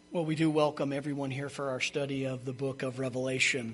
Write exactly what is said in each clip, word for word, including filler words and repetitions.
Well, we do welcome everyone here for our study of the book of Revelation.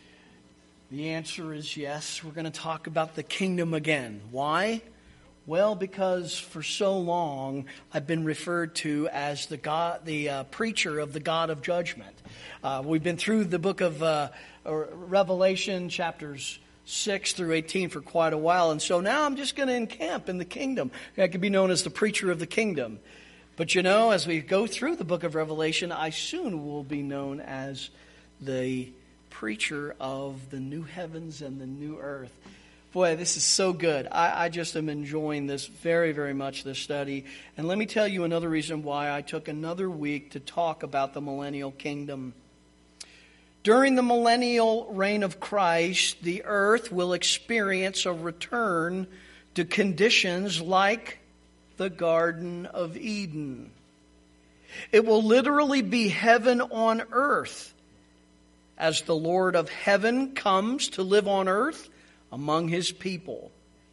The answer is yes. We're going to talk about the kingdom again. Why? Well, because for so long I've been referred to as the God, the uh, preacher of the God of judgment. Uh, we've been through the book of uh, Revelation, chapters six through eighteen for quite a while, and so now I'm just going to encamp in the kingdom. I could be known as the preacher of the kingdom. But you know, as we go through the book of Revelation, I soon will be known as the preacher of the new heavens and the new earth. Boy, this is so good. I, I just am enjoying this very, very much, this study. And let me tell you another reason why I took another week to talk about the millennial kingdom. During the millennial reign of Christ, the earth will experience a return to conditions like the Garden of Eden. It will literally be heaven on earth as the Lord of heaven comes to live on earth among his people.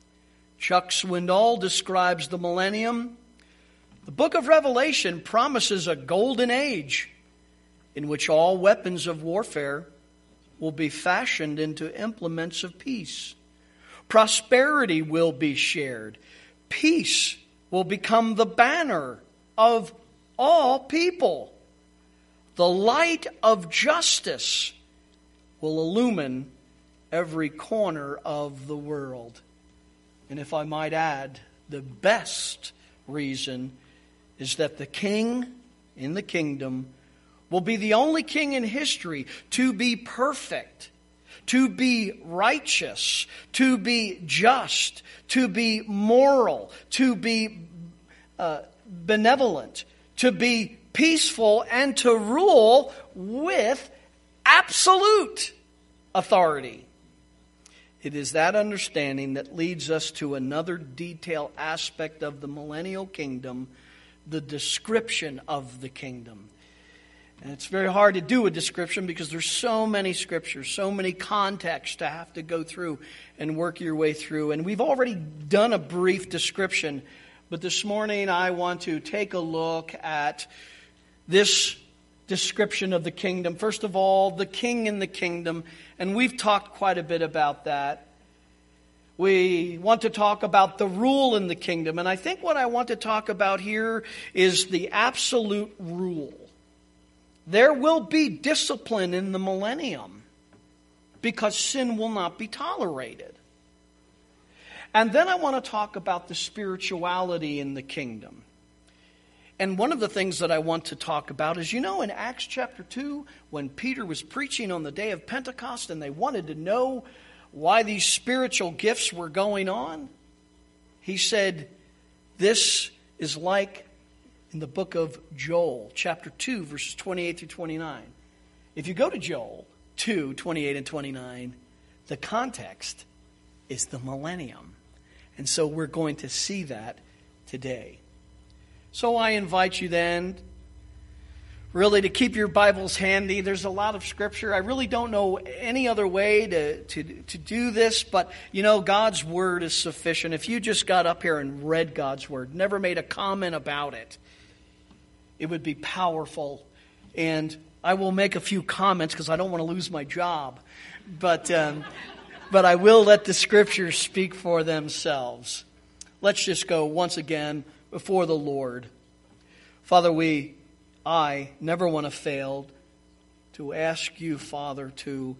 Chuck Swindoll describes the millennium. The book of Revelation promises a golden age in which all weapons of warfare will be fashioned into implements of peace. Prosperity will be shared. Peace will become the banner of all people. The light of justice will illumine every corner of the world. And if I might add, the best reason is that the king in the kingdom will be the only king in history to be perfect, to be righteous, to be just, to be moral, to be uh, benevolent, to be peaceful, and to rule with absolute authority. It is that understanding that leads us to another detailed aspect of the millennial kingdom, the description of the kingdom. And it's very hard to do a description because there's so many scriptures, so many contexts to have to go through and work your way through. And we've already done a brief description, but this morning I want to take a look at this description of the kingdom. First of all, the king in the kingdom, and we've talked quite a bit about that. We want to talk about the rule in the kingdom, and I think what I want to talk about here is the absolute rule. There will be discipline in the millennium because sin will not be tolerated. And then I want to talk about the spirituality in the kingdom. And one of the things that I want to talk about is, you know, in Acts chapter two, when Peter was preaching on the day of Pentecost and they wanted to know why these spiritual gifts were going on, he said, this is like in the book of Joel, chapter two, verses twenty-eight through twenty-nine. If you go to Joel two, twenty-eight and twenty-nine, the context is the millennium. And so we're going to see that today. So I invite you then, really, to keep your Bibles handy. There's a lot of Scripture. I really don't know any other way to, to, to do this, but, you know, God's Word is sufficient. If you just got up here and read God's Word, never made a comment about it, it would be powerful. And I will make a few comments because I don't want to lose my job. But, um, but I will let the Scriptures speak for themselves. Let's just go once again before the Lord. Father, we, I never want to fail to ask you, Father, to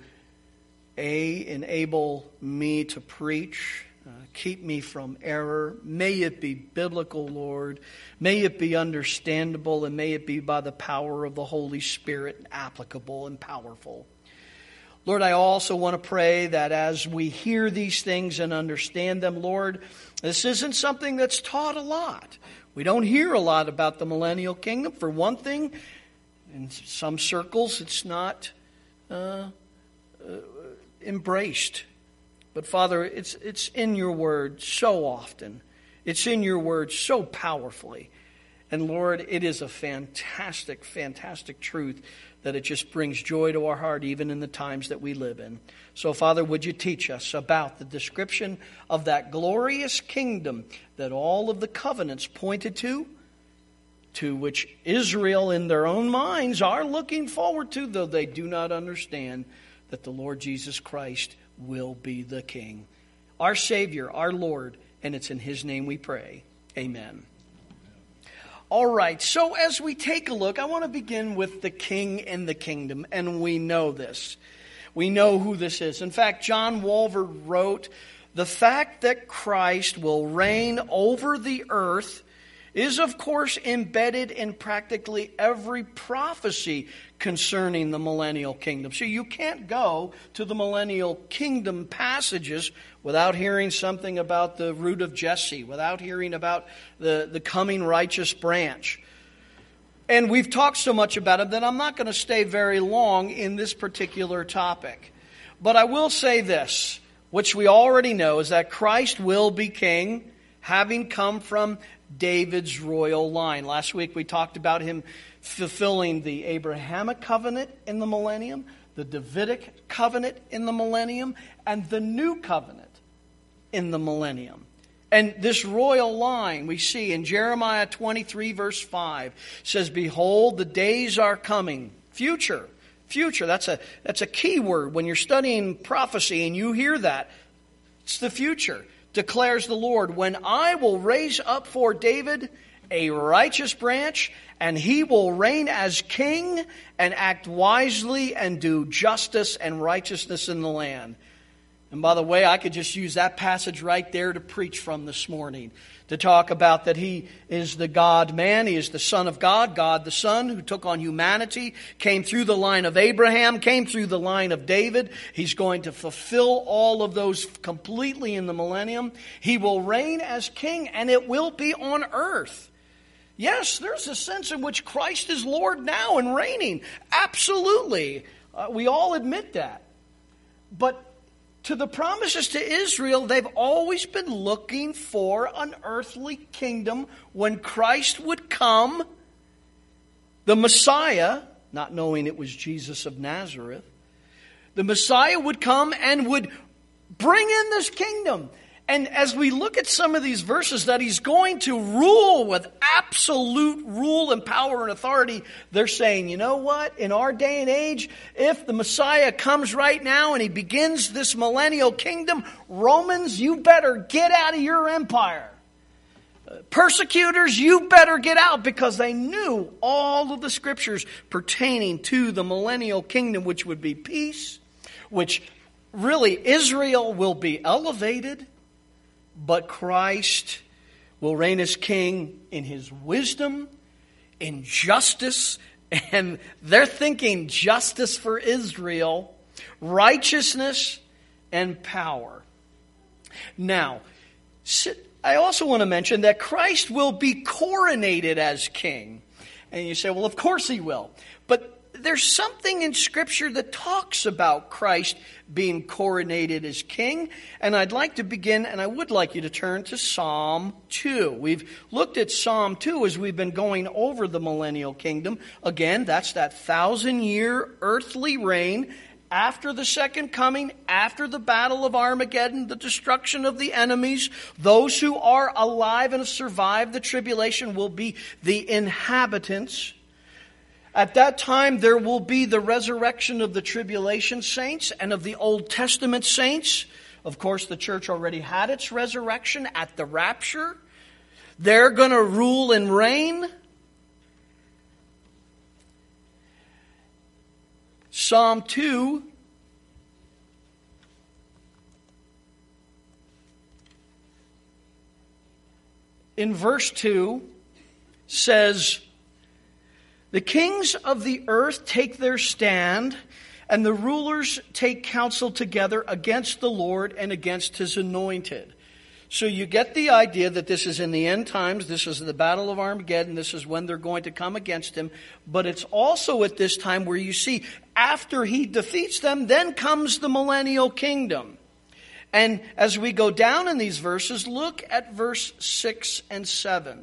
A, enable me to preach, uh, keep me from error. May it be biblical, Lord. May it be understandable, and may it be by the power of the Holy Spirit applicable and powerful. Lord, I also want to pray that as we hear these things and understand them, Lord, this isn't something that's taught a lot. We don't hear a lot about the millennial kingdom. For one thing, in some circles, it's not uh, uh, embraced. But Father, it's it's in your word so often. It's in your word so powerfully. And Lord, it is a fantastic, fantastic truth that it just brings joy to our heart even in the times that we live in. So Father, would you teach us about the description of that glorious kingdom that all of the covenants pointed to, to which Israel in their own minds are looking forward to, though they do not understand that the Lord Jesus Christ will be the King, our Savior, our Lord, and it's in His name we pray. Amen. All right, so as we take a look, I want to begin with the King and the kingdom, and we know this. We know who this is. In fact, John Walvoord wrote, "The fact that Christ will reign over the earth is, of course, embedded in practically every prophecy concerning the millennial kingdom." So you can't go to the millennial kingdom passages without hearing something about the root of Jesse, without hearing about the, the coming righteous branch. And we've talked so much about it that I'm not going to stay very long in this particular topic. But I will say this, which we already know, is that Christ will be king, having come from David's royal line. Last week we talked about him fulfilling the Abrahamic covenant in the millennium, the Davidic covenant in the millennium, and the new covenant in the millennium. And this royal line we see in Jeremiah twenty-three verse five says, "Behold, the days are coming." Future. Future. That's a, that's a key word when you're studying prophecy and you hear that. It's the future. Declares the Lord, "When I will raise up for David a righteous branch, and he will reign as king and act wisely and do justice and righteousness in the land." And by the way, I could just use that passage right there to preach from this morning, to talk about that He is the God-man, He is the Son of God, God the Son, who took on humanity, came through the line of Abraham, came through the line of David. He's going to fulfill all of those completely in the millennium. He will reign as king, and it will be on earth. Yes, there's a sense in which Christ is Lord now and reigning. Absolutely. Uh, we all admit that. But to the promises to Israel, they've always been looking for an earthly kingdom when Christ would come, the Messiah, not knowing it was Jesus of Nazareth, the Messiah would come and would bring in this kingdom. And as we look at some of these verses that He's going to rule with absolute rule and power and authority, they're saying, you know what? In our day and age, if the Messiah comes right now and He begins this millennial kingdom, Romans, you better get out of your empire. Persecutors, you better get out, because they knew all of the scriptures pertaining to the millennial kingdom, which would be peace, which really Israel will be elevated, but Christ will reign as king in His wisdom, in justice, and they're thinking justice for Israel, righteousness, and power. Now, I also want to mention that Christ will be coronated as king. And you say, well, of course He will. But there's something in Scripture that talks about Christ being coronated as king. And I'd like to begin, and I would like you to turn to Psalm two. We've looked at Psalm two as we've been going over the millennial kingdom. Again, that's that thousand-year earthly reign after the second coming, after the battle of Armageddon, the destruction of the enemies. Those who are alive and survive the tribulation will be the inhabitants. At that time, there will be the resurrection of the tribulation saints and of the Old Testament saints. Of course, the church already had its resurrection at the rapture. They're going to rule and reign. Psalm two in verse two says, "The kings of the earth take their stand, and the rulers take counsel together against the Lord and against His anointed." So you get the idea that this is in the end times. This is the battle of Armageddon. This is when they're going to come against Him. But it's also at this time where you see after He defeats them, then comes the millennial kingdom. And as we go down in these verses, look at verse six and seven.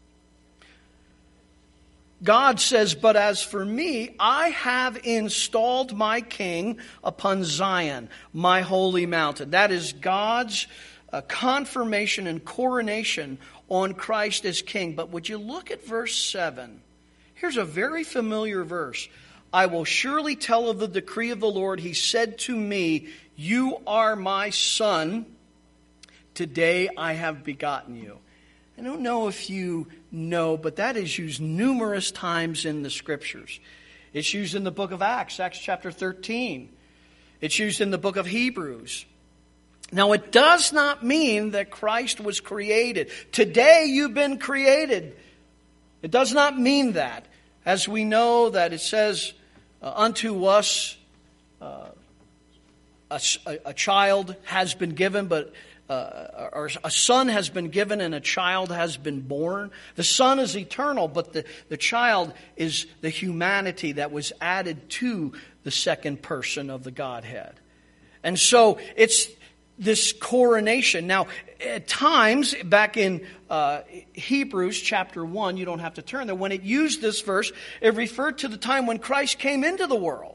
God says, "But as for me, I have installed my king upon Zion, my holy mountain." That is God's uh, confirmation and coronation on Christ as king. But would you look at verse seven? Here's a very familiar verse. I will surely tell of the decree of the Lord. He said to me, you are my son. Today I have begotten you. I don't know if you know, but that is used numerous times in the Scriptures. It's used in the book of Acts, Acts chapter thirteen. It's used in the book of Hebrews. Now, it does not mean that Christ was created. Today you've been created. It does not mean that. As we know that it says, uh, unto us uh, a, a child has been given, but Uh, or a son has been given and a child has been born. The son is eternal, but the, the child is the humanity that was added to the second person of the Godhead. And so it's this coronation. Now, at times, back in uh, Hebrews chapter one, you don't have to turn there, when it used this verse, it referred to the time when Christ came into the world.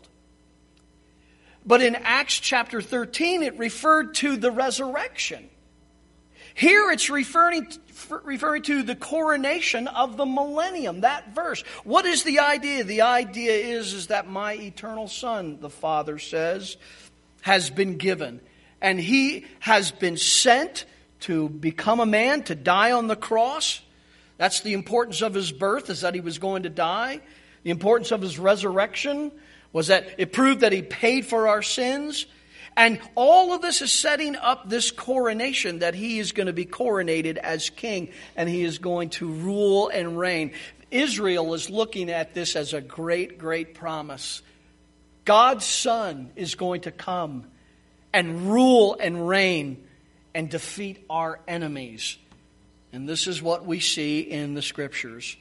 But in Acts chapter thirteen, it referred to the resurrection. Here it's referring, referring to the coronation of the millennium, that verse. What is the idea? The idea is, is that my eternal Son, the Father says, has been given. And He has been sent to become a man, to die on the cross. That's the importance of His birth, is that He was going to die. The importance of His resurrection was that it proved that He paid for our sins. And all of this is setting up this coronation, that He is going to be coronated as king and He is going to rule and reign. Israel is looking at this as a great, great promise. God's Son is going to come and rule and reign and defeat our enemies. And this is what we see in the Scriptures.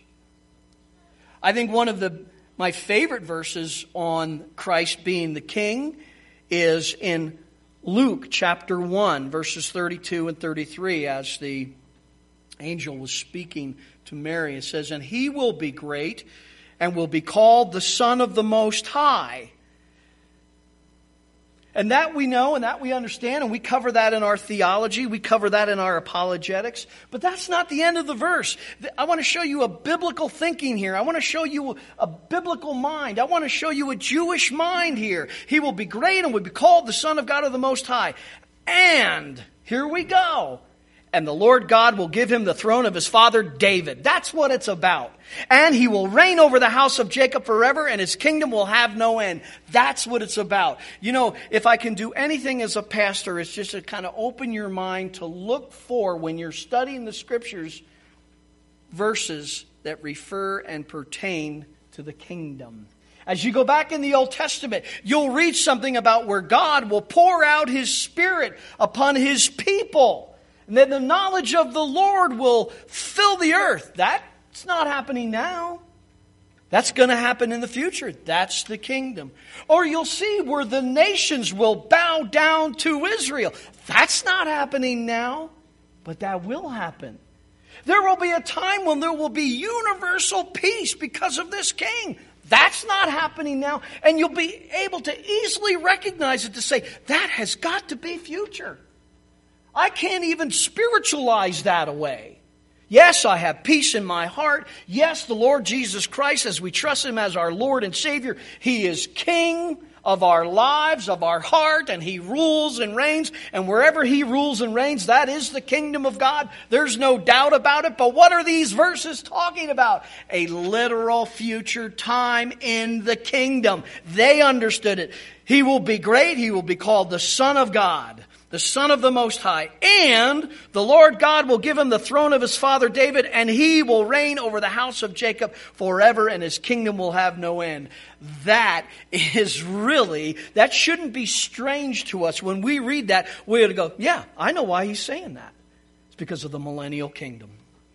I think one of the my favorite verses on Christ being the king is in Luke chapter one, verses thirty-two and thirty-three, as the angel was speaking to Mary. It says, and He will be great and will be called the Son of the Most High. And that we know and that we understand, and we cover that in our theology, we cover that in our apologetics. But that's not the end of the verse. I want to show you a biblical thinking here. I want to show you a biblical mind. I want to show you a Jewish mind here. He will be great and will be called the Son of God of the Most High. And, here we go, and the Lord God will give Him the throne of His father David. That's what it's about. And He will reign over the house of Jacob forever, and His kingdom will have no end. That's what it's about. You know, if I can do anything as a pastor, it's just to kind of open your mind to look for, when you're studying the Scriptures, verses that refer and pertain to the kingdom. As you go back in the Old Testament, you'll read something about where God will pour out His Spirit upon His people. And then the knowledge of the Lord will fill the earth. That's not happening now. That's going to happen in the future. That's the kingdom. Or you'll see where the nations will bow down to Israel. That's not happening now, but that will happen. There will be a time when there will be universal peace because of this king. That's not happening now. And you'll be able to easily recognize it, to say, that has got to be future. I can't even spiritualize that away. Yes, I have peace in my heart. Yes, the Lord Jesus Christ, as we trust Him as our Lord and Savior, He is King of our lives, of our heart, and He rules and reigns. And wherever He rules and reigns, that is the kingdom of God. There's no doubt about it. But what are these verses talking about? A literal future time in the kingdom. They understood it. He will be great. He will be called the Son of God, the Son of the Most High. And the Lord God will give Him the throne of His father David, and He will reign over the house of Jacob forever, and His kingdom will have no end. That is really, that shouldn't be strange to us. When we read that, we're going to go, yeah, I know why He's saying that. It's because of the millennial kingdom.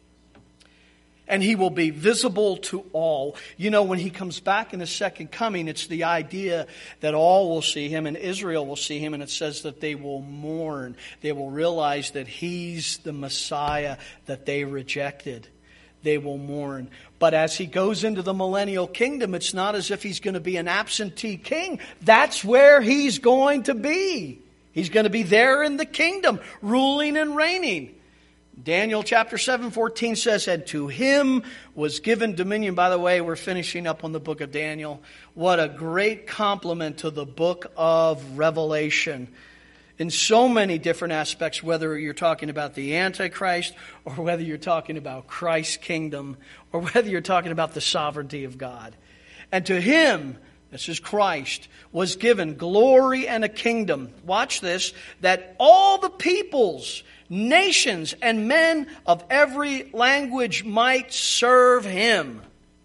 And He will be visible to all. You know, when He comes back in His second coming, it's the idea that all will see Him and Israel will see Him. And it says that they will mourn. They will realize that He's the Messiah that they rejected. They will mourn. But as He goes into the millennial kingdom, it's not as if He's going to be an absentee king. That's where He's going to be. He's going to be there in the kingdom, ruling and reigning. Daniel chapter seven, fourteen says, and to him was given dominion. By the way, we're finishing up on the book of Daniel. What a great compliment to the book of Revelation. In so many different aspects, whether you're talking about the Antichrist, or whether you're talking about Christ's kingdom, or whether you're talking about the sovereignty of God. And to him, this is Christ, was given glory and a kingdom. Watch this, that all the peoples, nations, and men of every language might serve him.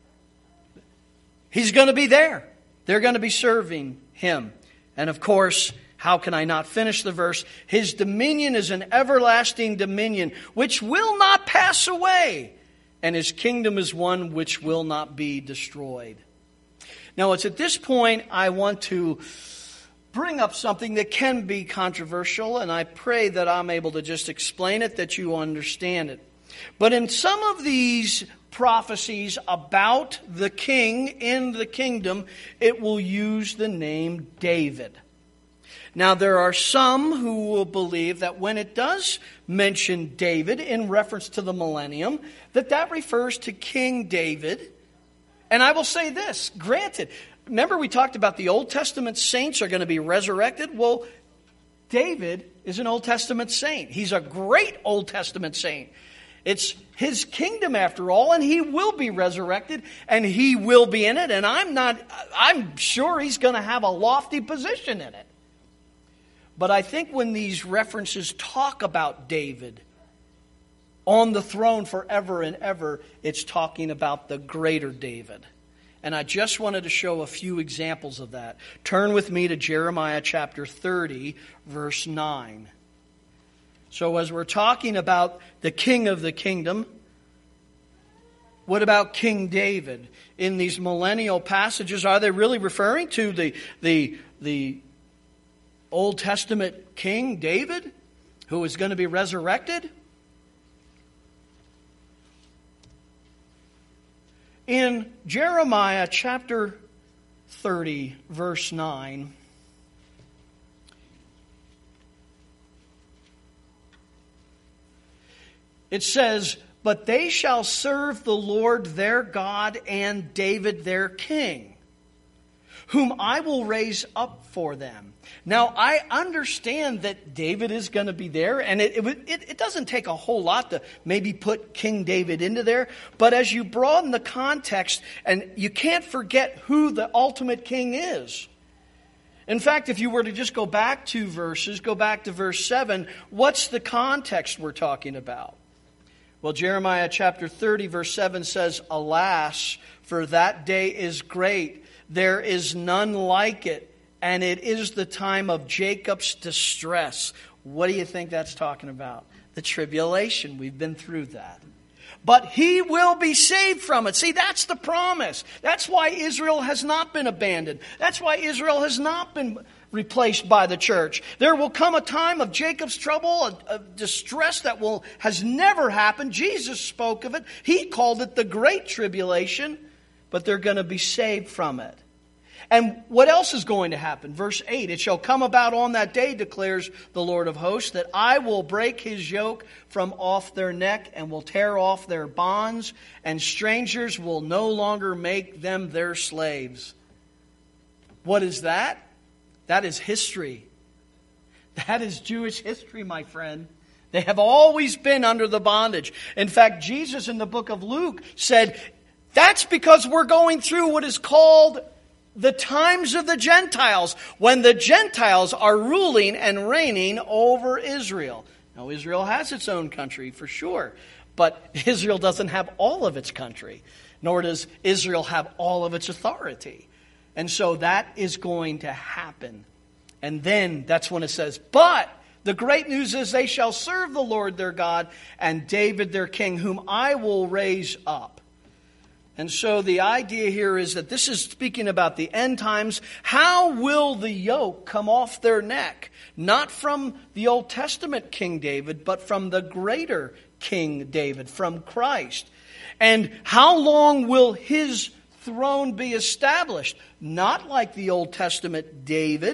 He's going to be there. They're going to be serving him. And of course, how can I not finish the verse? His dominion is an everlasting dominion which will not pass away, and his kingdom is one which will not be destroyed. Now, it's at this point I want to bring up something that can be controversial, and I pray that I'm able to just explain it, that you understand it. But in some of these prophecies about the king in the kingdom, it will use the name David. Now, there are some who will believe that when it does mention David in reference to the millennium, that that refers to King David. And I will say this, granted, remember we talked about the Old Testament saints are going to be resurrected? Well, David is an Old Testament saint. He's a great Old Testament saint. It's his kingdom after all, and he will be resurrected, and he will be in it. And I'm not, I'm sure he's going to have a lofty position in it. But I think when these references talk about David on the throne forever and ever, it's talking about the greater David. And I just wanted to show a few examples of that. Turn with me to Jeremiah chapter thirty, verse nine. So as we're talking about the king of the kingdom, what about King David? In these millennial passages, are they really referring to the, the, the Old Testament King David, who is going to be resurrected? In Jeremiah chapter thirty, verse nine, it says, but they shall serve the Lord their God and David their king, whom I will raise up for them. Now, I understand that David is going to be there, and it, it, it doesn't take a whole lot to maybe put King David into there. But as you broaden the context, and you can't forget who the ultimate king is. In fact, if you were to just go back two verses, go back to verse seven, what's the context we're talking about? Well, Jeremiah chapter thirty, verse seven says, alas, for that day is great. There is none like it. And it is the time of Jacob's distress. What do you think that's talking about? The tribulation. We've been through that. But he will be saved from it. See, that's the promise. That's why Israel has not been abandoned. That's why Israel has not been replaced by the church. There will come a time of Jacob's trouble, a, a distress that will has never happened. Jesus spoke of it. He called it the Great Tribulation. But they're going to be saved from it. And what else is going to happen? Verse eight, it shall come about on that day, declares the Lord of hosts, that I will break his yoke from off their neck and will tear off their bonds, and strangers will no longer make them their slaves. What is that? That is history. That is Jewish history, my friend. They have always been under the bondage. In fact, Jesus in the book of Luke said, that's because we're going through what is called the times of the Gentiles, when the Gentiles are ruling and reigning over Israel. Now, Israel has its own country, for sure, but Israel doesn't have all of its country, nor does Israel have all of its authority. And so that is going to happen. And then that's when it says, but the great news is they shall serve the Lord their God and David their king, whom I will raise up. And so the idea here is that this is speaking about the end times. How will the yoke come off their neck? Not from the Old Testament King David, but from the greater King David, from Christ. And how long will his throne be established? Not like the Old Testament David.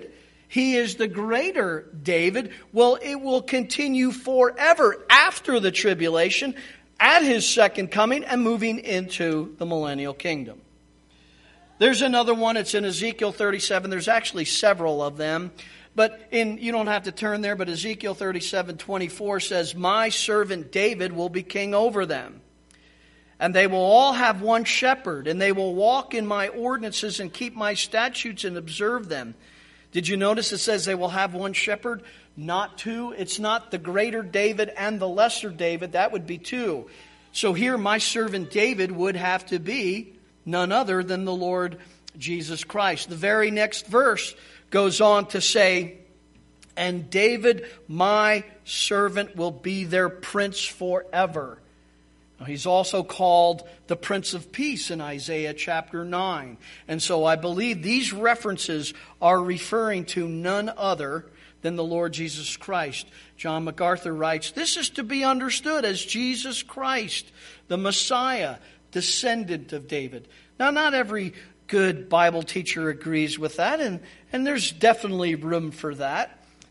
He is the greater David. Well, it will continue forever after the tribulation, at his second coming, and moving into the millennial kingdom. There's another one. It's in Ezekiel thirty-seven. There's actually several of them. But in you don't have to turn there, but Ezekiel thirty-seven twenty-four says, "My servant David will be king over them. And they will all have one shepherd, and they will walk in my ordinances and keep my statutes and observe them." Did you notice it says they will have one shepherd? Not two. It's not the greater David and the lesser David. That would be two. So here my servant David would have to be none other than the Lord Jesus Christ. The very next verse goes on to say, "And David, my servant, will be their prince forever." Now, he's also called the Prince of Peace in Isaiah chapter nine. And so I believe these references are referring to none other than the Lord Jesus Christ. John MacArthur writes, "This is to be understood as Jesus Christ, the Messiah, descendant of David." Now, not every good Bible teacher agrees with that, and, and there's definitely room for that.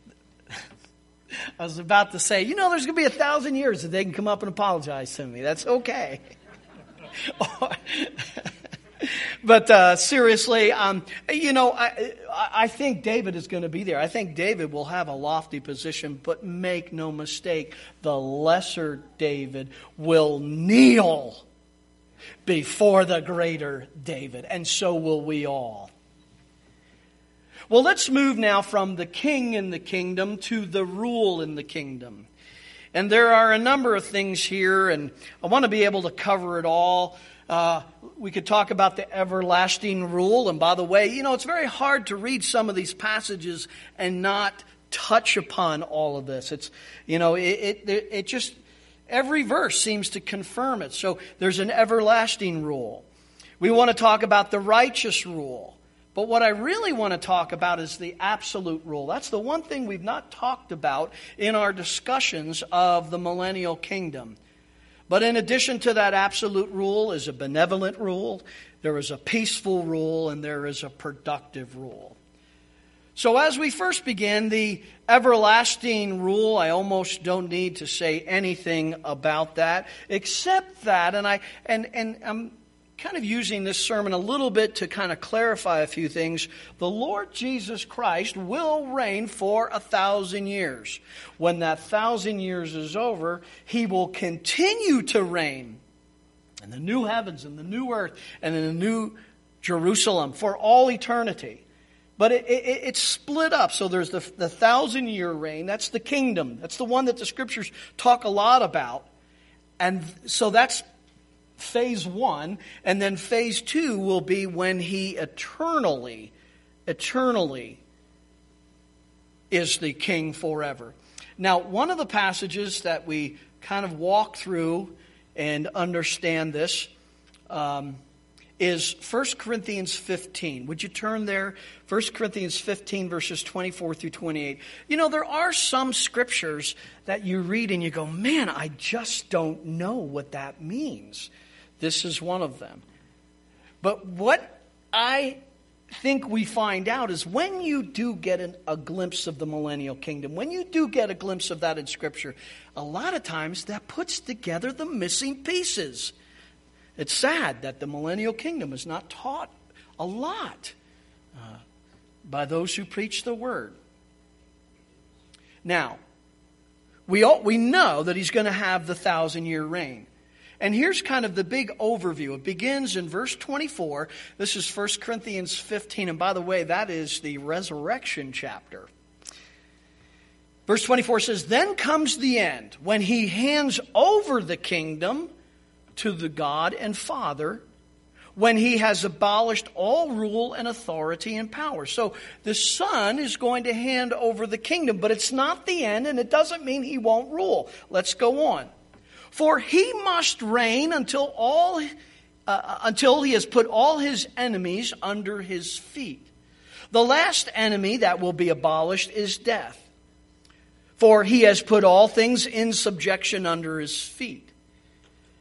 I was about to say, you know, there's going to be a thousand years that they can come up and apologize to me. That's okay. But uh, seriously, um, you know, I, I think David is going to be there. I think David will have a lofty position, but make no mistake, the lesser David will kneel before the greater David, and so will we all. Well, let's move now from the king in the kingdom to the rule in the kingdom. And there are a number of things here, and I want to be able to cover it all. Uh, we could talk about the everlasting rule. And by the way, you know, it's very hard to read some of these passages and not touch upon all of this. It's, you know, it, it, it just, every verse seems to confirm it. So there's an everlasting rule. We want to talk about the righteous rule. But what I really want to talk about is the absolute rule. That's the one thing we've not talked about in our discussions of the millennial kingdom. But in addition to that absolute rule is a benevolent rule, there is a peaceful rule, and there is a productive rule. So as we first begin, the everlasting rule, I almost don't need to say anything about that, except that, and I and and I'm kind of using this sermon a little bit to kind of clarify a few things. The Lord Jesus Christ will reign for a thousand years. When that thousand years is over, He will continue to reign in the new heavens and the new earth and in the new Jerusalem for all eternity. But it, it, it's split up. So there's the, the thousand year reign. That's the kingdom. That's the one that the scriptures talk a lot about. And so that's phase one, and then phase two will be when He eternally, eternally is the king forever. Now, one of the passages that we kind of walk through and understand this um, is First Corinthians fifteen. Would you turn there? First Corinthians fifteen, verses twenty-four through twenty-eight. You know, there are some scriptures that you read and you go, man, I just don't know what that means. This is one of them. But what I think we find out is when you do get an, a glimpse of the millennial kingdom, when you do get a glimpse of that in Scripture, a lot of times that puts together the missing pieces. It's sad that the millennial kingdom is not taught a lot uh, by those who preach the Word. Now, we all, we know that He's going to have the thousand-year reign. And here's kind of the big overview. It begins in verse twenty-four. This is First Corinthians fifteen. And by the way, that is the resurrection chapter. Verse twenty-four says, "Then comes the end, when He hands over the kingdom to the God and Father, when He has abolished all rule and authority and power." So the Son is going to hand over the kingdom, but it's not the end, and it doesn't mean He won't rule. Let's go on. "For He must reign until all, uh, until He has put all His enemies under His feet. The last enemy that will be abolished is death. For He has put all things in subjection under His feet.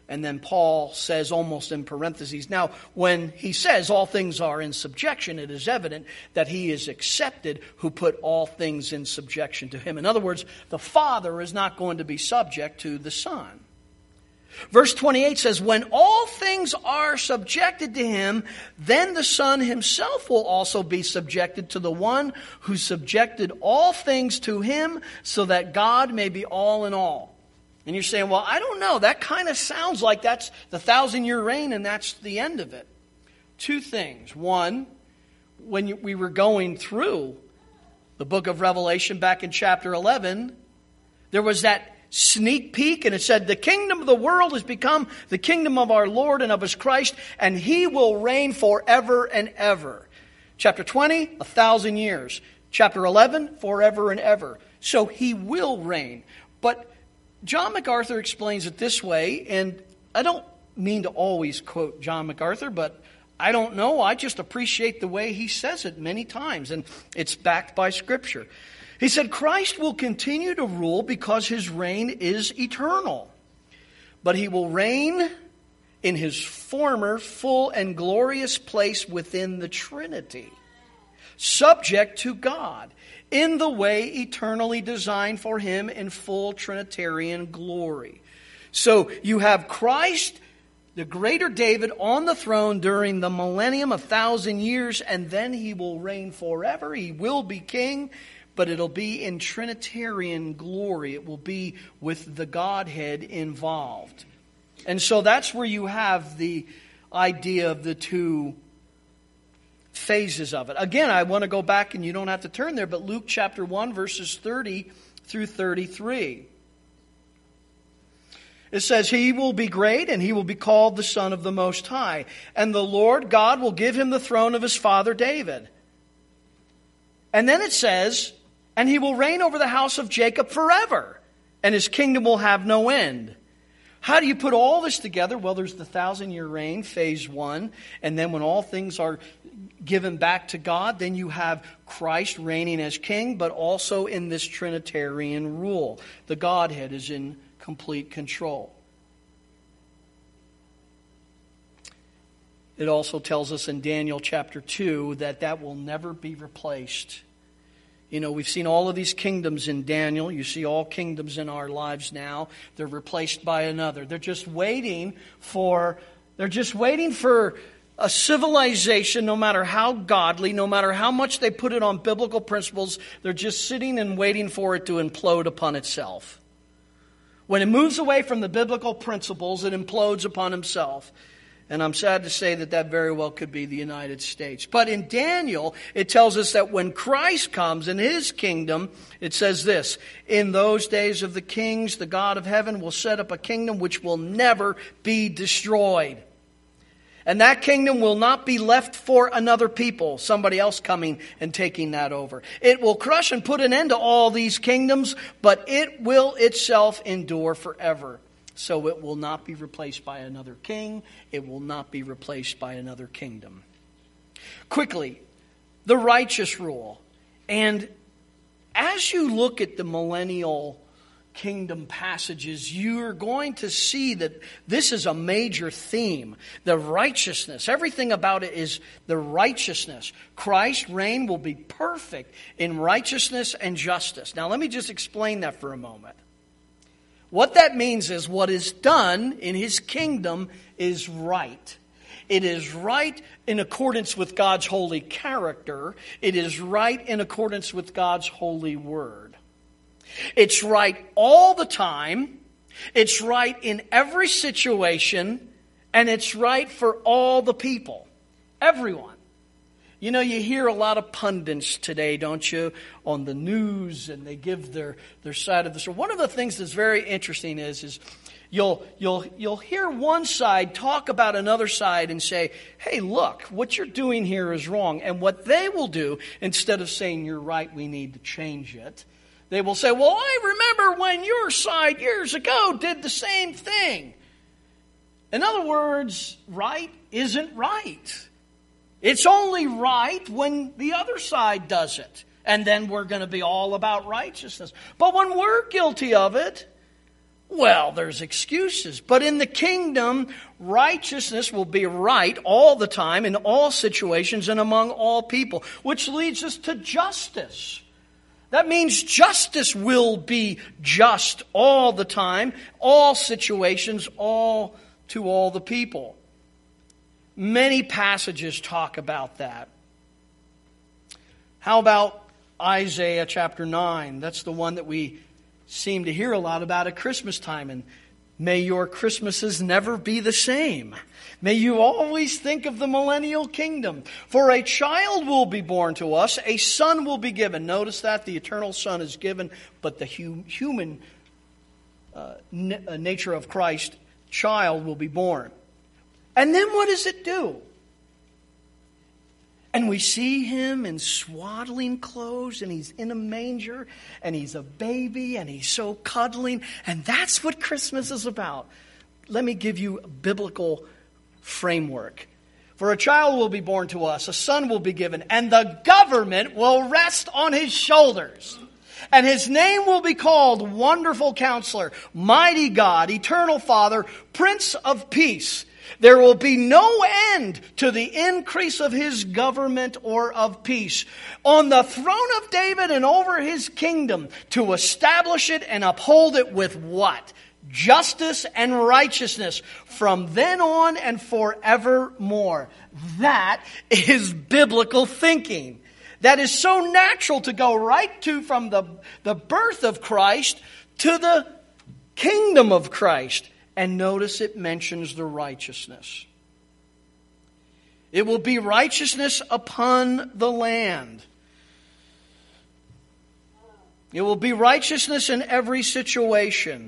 And then Paul says almost in parentheses, now when he says all things are in subjection, it is evident that he is accepted who put all things in subjection to him. In other words, the Father is not going to be subject to the Son. Verse twenty-eight says, when all things are subjected to him, then the Son himself will also be subjected to the one who subjected all things to him, so that God may be all in all. And you're saying, well, I don't know. That kind of sounds like that's the thousand-year reign and that's the end of it. Two things. One, when you, we were going through the book of Revelation back in chapter eleven, there was that sneak peek, and it said, the kingdom of the world has become the kingdom of our Lord and of his Christ, and he will reign forever and ever. Chapter twenty, a thousand years. Chapter eleven, forever and ever. So he will reign. But John MacArthur explains it this way, and I don't mean to always quote John MacArthur, but I don't know. I just appreciate the way he says it many times, and it's backed by Scripture. He said, Christ will continue to rule because his reign is eternal. But he will reign in his former full and glorious place within the Trinity, subject to God, in the way eternally designed for him in full Trinitarian glory. So you have Christ, the greater David, on the throne during the millennium, a thousand years, and then he will reign forever. He will be king. But it'll be in Trinitarian glory. It will be with the Godhead involved. And so that's where you have the idea of the two phases of it. Again, I want to go back, and you don't have to turn there, but Luke chapter one, verses thirty through thirty-three. It says, he will be great, and he will be called the Son of the Most High. And the Lord God will give him the throne of his father David. And then it says, and he will reign over the house of Jacob forever, and his kingdom will have no end. How do you put all this together? Well, there's the thousand-year reign, phase one. And then when all things are given back to God, then you have Christ reigning as king, but also in this Trinitarian rule. The Godhead is in complete control. It also tells us in Daniel chapter two that that will never be replaced. You know, we've seen all of these kingdoms in Daniel. You see all kingdoms in our lives now. They're replaced by another. They're just waiting for, they're just waiting for a civilization, no matter how godly, no matter how much they put it on biblical principles, they're just sitting and waiting for it to implode upon itself. When it moves away from the biblical principles, it implodes upon himself. And I'm sad to say that that very well could be the United States. But in Daniel, it tells us that when Christ comes in his kingdom, it says this, in those days of the kings, the God of heaven will set up a kingdom which will never be destroyed. And that kingdom will not be left for another people, somebody else coming and taking that over. It will crush and put an end to all these kingdoms, but it will itself endure forever. So it will not be replaced by another king. It will not be replaced by another kingdom. Quickly, the righteous rule. And as you look at the millennial kingdom passages, you're going to see that this is a major theme. The righteousness. Everything about it is the righteousness. Christ's reign will be perfect in righteousness and justice. Now let me just explain that for a moment. What that means is what is done in his kingdom is right. It is right in accordance with God's holy character. It is right in accordance with God's holy word. It's right all the time. It's right in every situation. And it's right for all the people. Everyone. You know, you hear a lot of pundits today, don't you, on the news, and they give their, their side of the story. One of the things that's very interesting is, is you'll, you'll, you'll hear one side talk about another side and say, hey, look, what you're doing here is wrong. And what they will do, instead of saying, you're right, we need to change it, they will say, well, I remember when your side years ago did the same thing. In other words, right isn't right. It's only right when the other side does it. And then we're going to be all about righteousness. But when we're guilty of it, Well, there's excuses. But in the kingdom, righteousness will be right all the time, in all situations, and among all people, which leads us to justice. That means justice will be just all the time, all situations, all to all the people. Many passages talk about that. How about Isaiah chapter nine? That's the one that we seem to hear a lot about at Christmas time. And may your Christmases never be the same. May you always think of the millennial kingdom. For a child will be born to us, a son will be given. Notice that the eternal Son is given, but the hu- human uh, n- uh, nature of Christ, child, will be born. And then what does it do? And we see him in swaddling clothes, and he's in a manger, and he's a baby, and he's so cuddling. And that's what Christmas is about. Let me give you a biblical framework. For a child will be born to us, a son will be given, and the government will rest on his shoulders. And his name will be called Wonderful Counselor, Mighty God, Eternal Father, Prince of Peace. There will be no end to the increase of his government or of peace on the throne of David and over his kingdom, to establish it and uphold it with what? Justice and righteousness from then on and forevermore. That is biblical thinking. That is so natural to go right to from the, the birth of Christ to the kingdom of Christ. And notice it mentions the righteousness. It will be righteousness upon the land. It will be righteousness in every situation.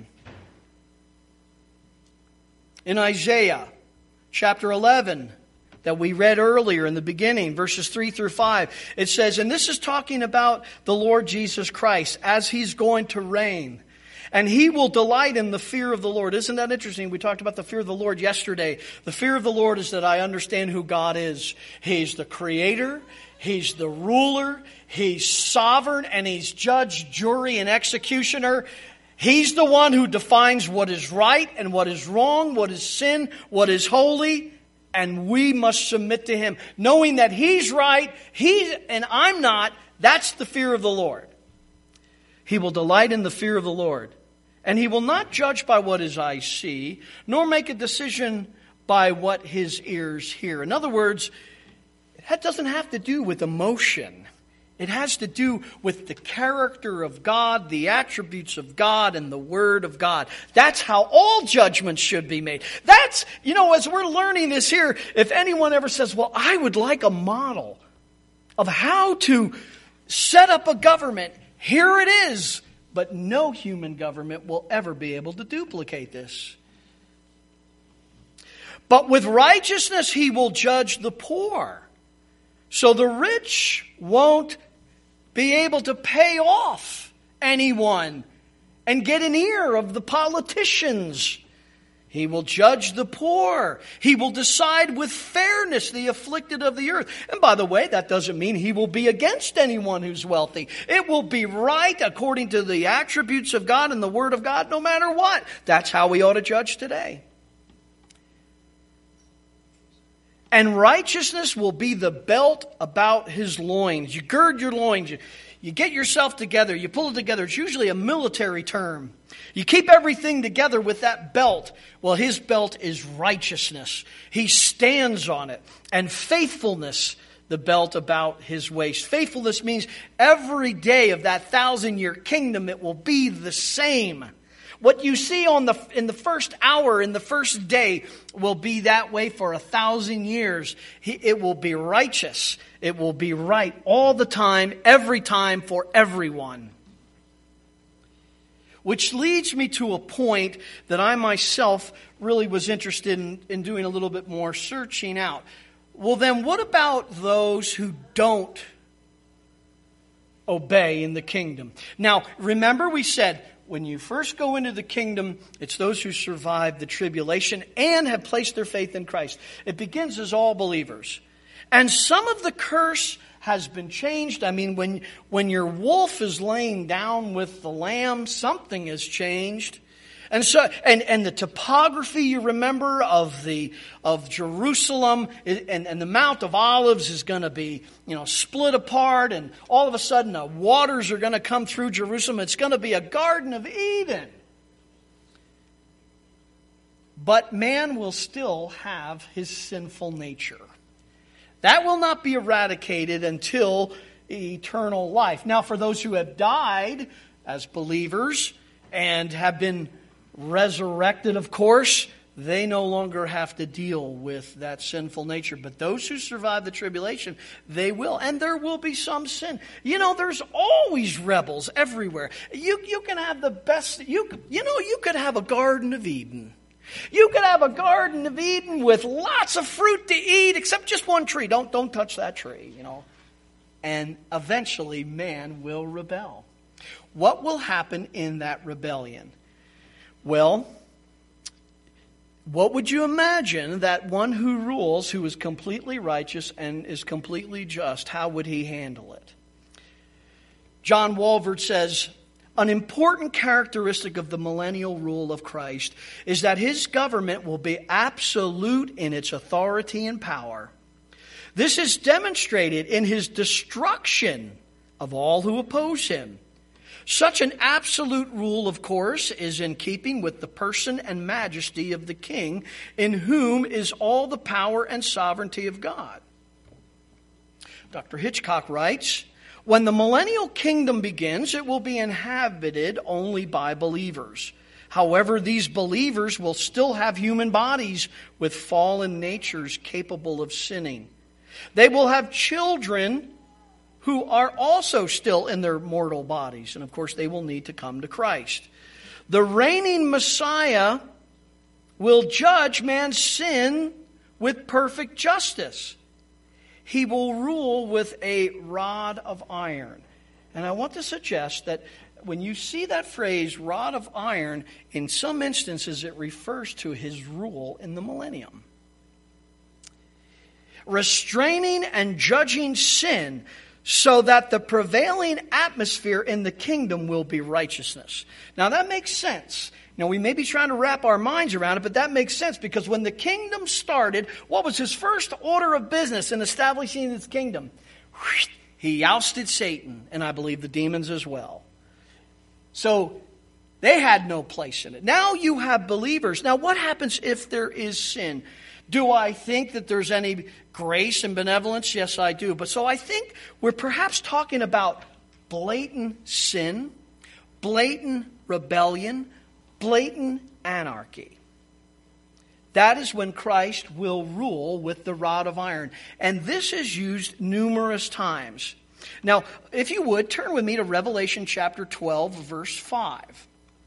In Isaiah chapter eleven, that we read earlier in the beginning, verses three through five, it says, and this is talking about the Lord Jesus Christ as He's going to reign. And He will delight in the fear of the Lord. Isn't that interesting? We talked about the fear of the Lord yesterday. The fear of the Lord is that I understand who God is. He's the Creator. He's the ruler. He's sovereign. And He's judge, jury, and executioner. He's the one who defines what is right and what is wrong, what is sin, what is holy. And we must submit to Him. Knowing that He's right, He and I'm not. That's the fear of the Lord. He will delight in the fear of the Lord. And He will not judge by what His eyes see, nor make a decision by what His ears hear. In other words, that doesn't have to do with emotion. It has to do with the character of God, the attributes of God, and the Word of God. That's how all judgments should be made. That's, you know, as we're learning this here, if anyone ever says, well, I would like a model of how to set up a government, here it is. But no human government will ever be able to duplicate this. But with righteousness He will judge the poor. So the rich won't be able to pay off anyone and get an ear of the politicians. He will judge the poor. He will decide with fairness the afflicted of the earth. And by the way, that doesn't mean He will be against anyone who's wealthy. It will be right according to the attributes of God and the Word of God, no matter what. That's how we ought to judge today. And righteousness will be the belt about His loins. You gird your loins. You, you get yourself together. You pull it together. It's usually a military term. You keep everything together with that belt. Well, His belt is righteousness. He stands on it. And faithfulness, the belt about His waist. Faithfulness means every day of that thousand-year kingdom, it will be the same. What you see on the in the first hour, in the first day, will be that way for a thousand years. It will be righteous. It will be right all the time, every time, for everyone. Which leads me to a point that I myself really was interested in, in doing a little bit more searching out. Well, then what about those who don't obey in the kingdom? Now, remember we said, when you first go into the kingdom, it's those who survive the tribulation and have placed their faith in Christ. It begins as all believers. And some of the curse has been changed. I mean, when, when your wolf is laying down with the lamb, something has changed. And so, and, and the topography, you remember, of the of Jerusalem and, and the Mount of Olives is going to be, you know, split apart, and all of a sudden the waters are going to come through Jerusalem. It's going to be a Garden of Eden. But man will still have his sinful nature. That will not be eradicated until eternal life. Now, for those who have died as believers and have been resurrected, of course, they no longer have to deal with that sinful nature. But those who survive the tribulation, they will. And there will be some sin. You know, there's always rebels everywhere. You, you can have the best, you, you know, you could have a Garden of Eden. You could have a Garden of Eden with lots of fruit to eat, except just one tree. Don't, don't touch that tree, you know. And eventually man will rebel. What will happen in that rebellion? Well, what would you imagine that one who rules, who is completely righteous and is completely just, how would he handle it? John Walvoord says, an important characteristic of the millennial rule of Christ is that his government will be absolute in its authority and power. This is demonstrated in his destruction of all who oppose him. Such an absolute rule, of course, is in keeping with the person and majesty of the King, in whom is all the power and sovereignty of God. Doctor Hitchcock writes, when the millennial kingdom begins, it will be inhabited only by believers. However, these believers will still have human bodies with fallen natures capable of sinning. They will have children who are also still in their mortal bodies. And of course, they will need to come to Christ. The reigning Messiah will judge man's sin with perfect justice. He will rule with a rod of iron. And I want to suggest that when you see that phrase, rod of iron, in some instances it refers to his rule in the millennium. Restraining and judging sin, so that the prevailing atmosphere in the kingdom will be righteousness. Now that makes sense. Now we may be trying to wrap our minds around it, but that makes sense because when the kingdom started, what was his first order of business in establishing his kingdom? He ousted Satan, and I believe the demons as well. So they had no place in it. Now you have believers. Now what happens if there is sin? Do I think that there's any grace and benevolence? Yes, I do. But so I think we're perhaps talking about blatant sin, blatant rebellion, blatant anarchy. That is when Christ will rule with the rod of iron. And this is used numerous times. Now, if you would, turn with me to Revelation chapter twelve, verse five.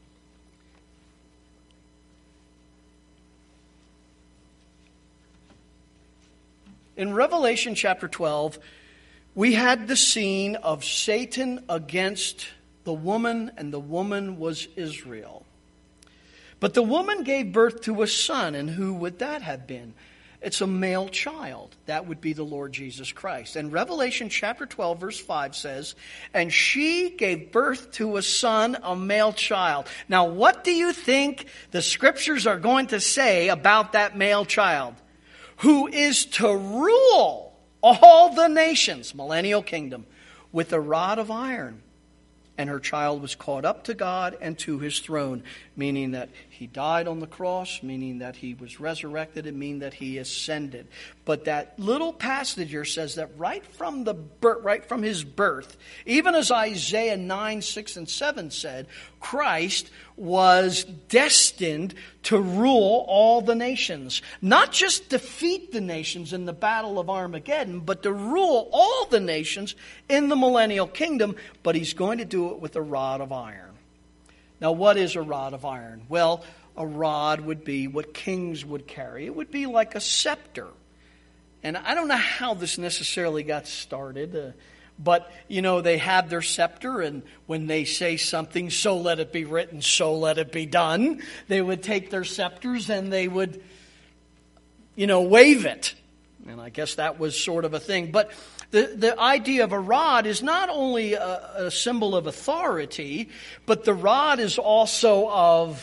In Revelation chapter twelve, we had the scene of Satan against the woman, and the woman was Israel. But the woman gave birth to a son, and who would that have been? It's a male child. That would be the Lord Jesus Christ. And Revelation chapter twelve, verse five says, and she gave birth to a son, a male child. Now, what do you think the scriptures are going to say about that male child? Who is to rule all the nations, millennial kingdom, with a rod of iron. And her child was caught up to God and to his throne, meaning that he died on the cross, meaning that he was resurrected, and meaning that he ascended. But that little passage here says that right from the birth, right from his birth, even as Isaiah nine, six, and seven said, Christ was destined to rule all the nations. Not just defeat the nations in the battle of Armageddon, but to rule all the nations in the millennial kingdom. But he's going to do it with a rod of iron. Now, what is a rod of iron? Well, a rod would be what kings would carry. It would be like a scepter. And I don't know how this necessarily got started, uh, but, you know, they have their scepter, and when they say something, so let it be written, so let it be done, they would take their scepters and they would, you know, wave it. And I guess that was sort of a thing. But the, the idea of a rod is not only a, a symbol of authority, but the rod is also of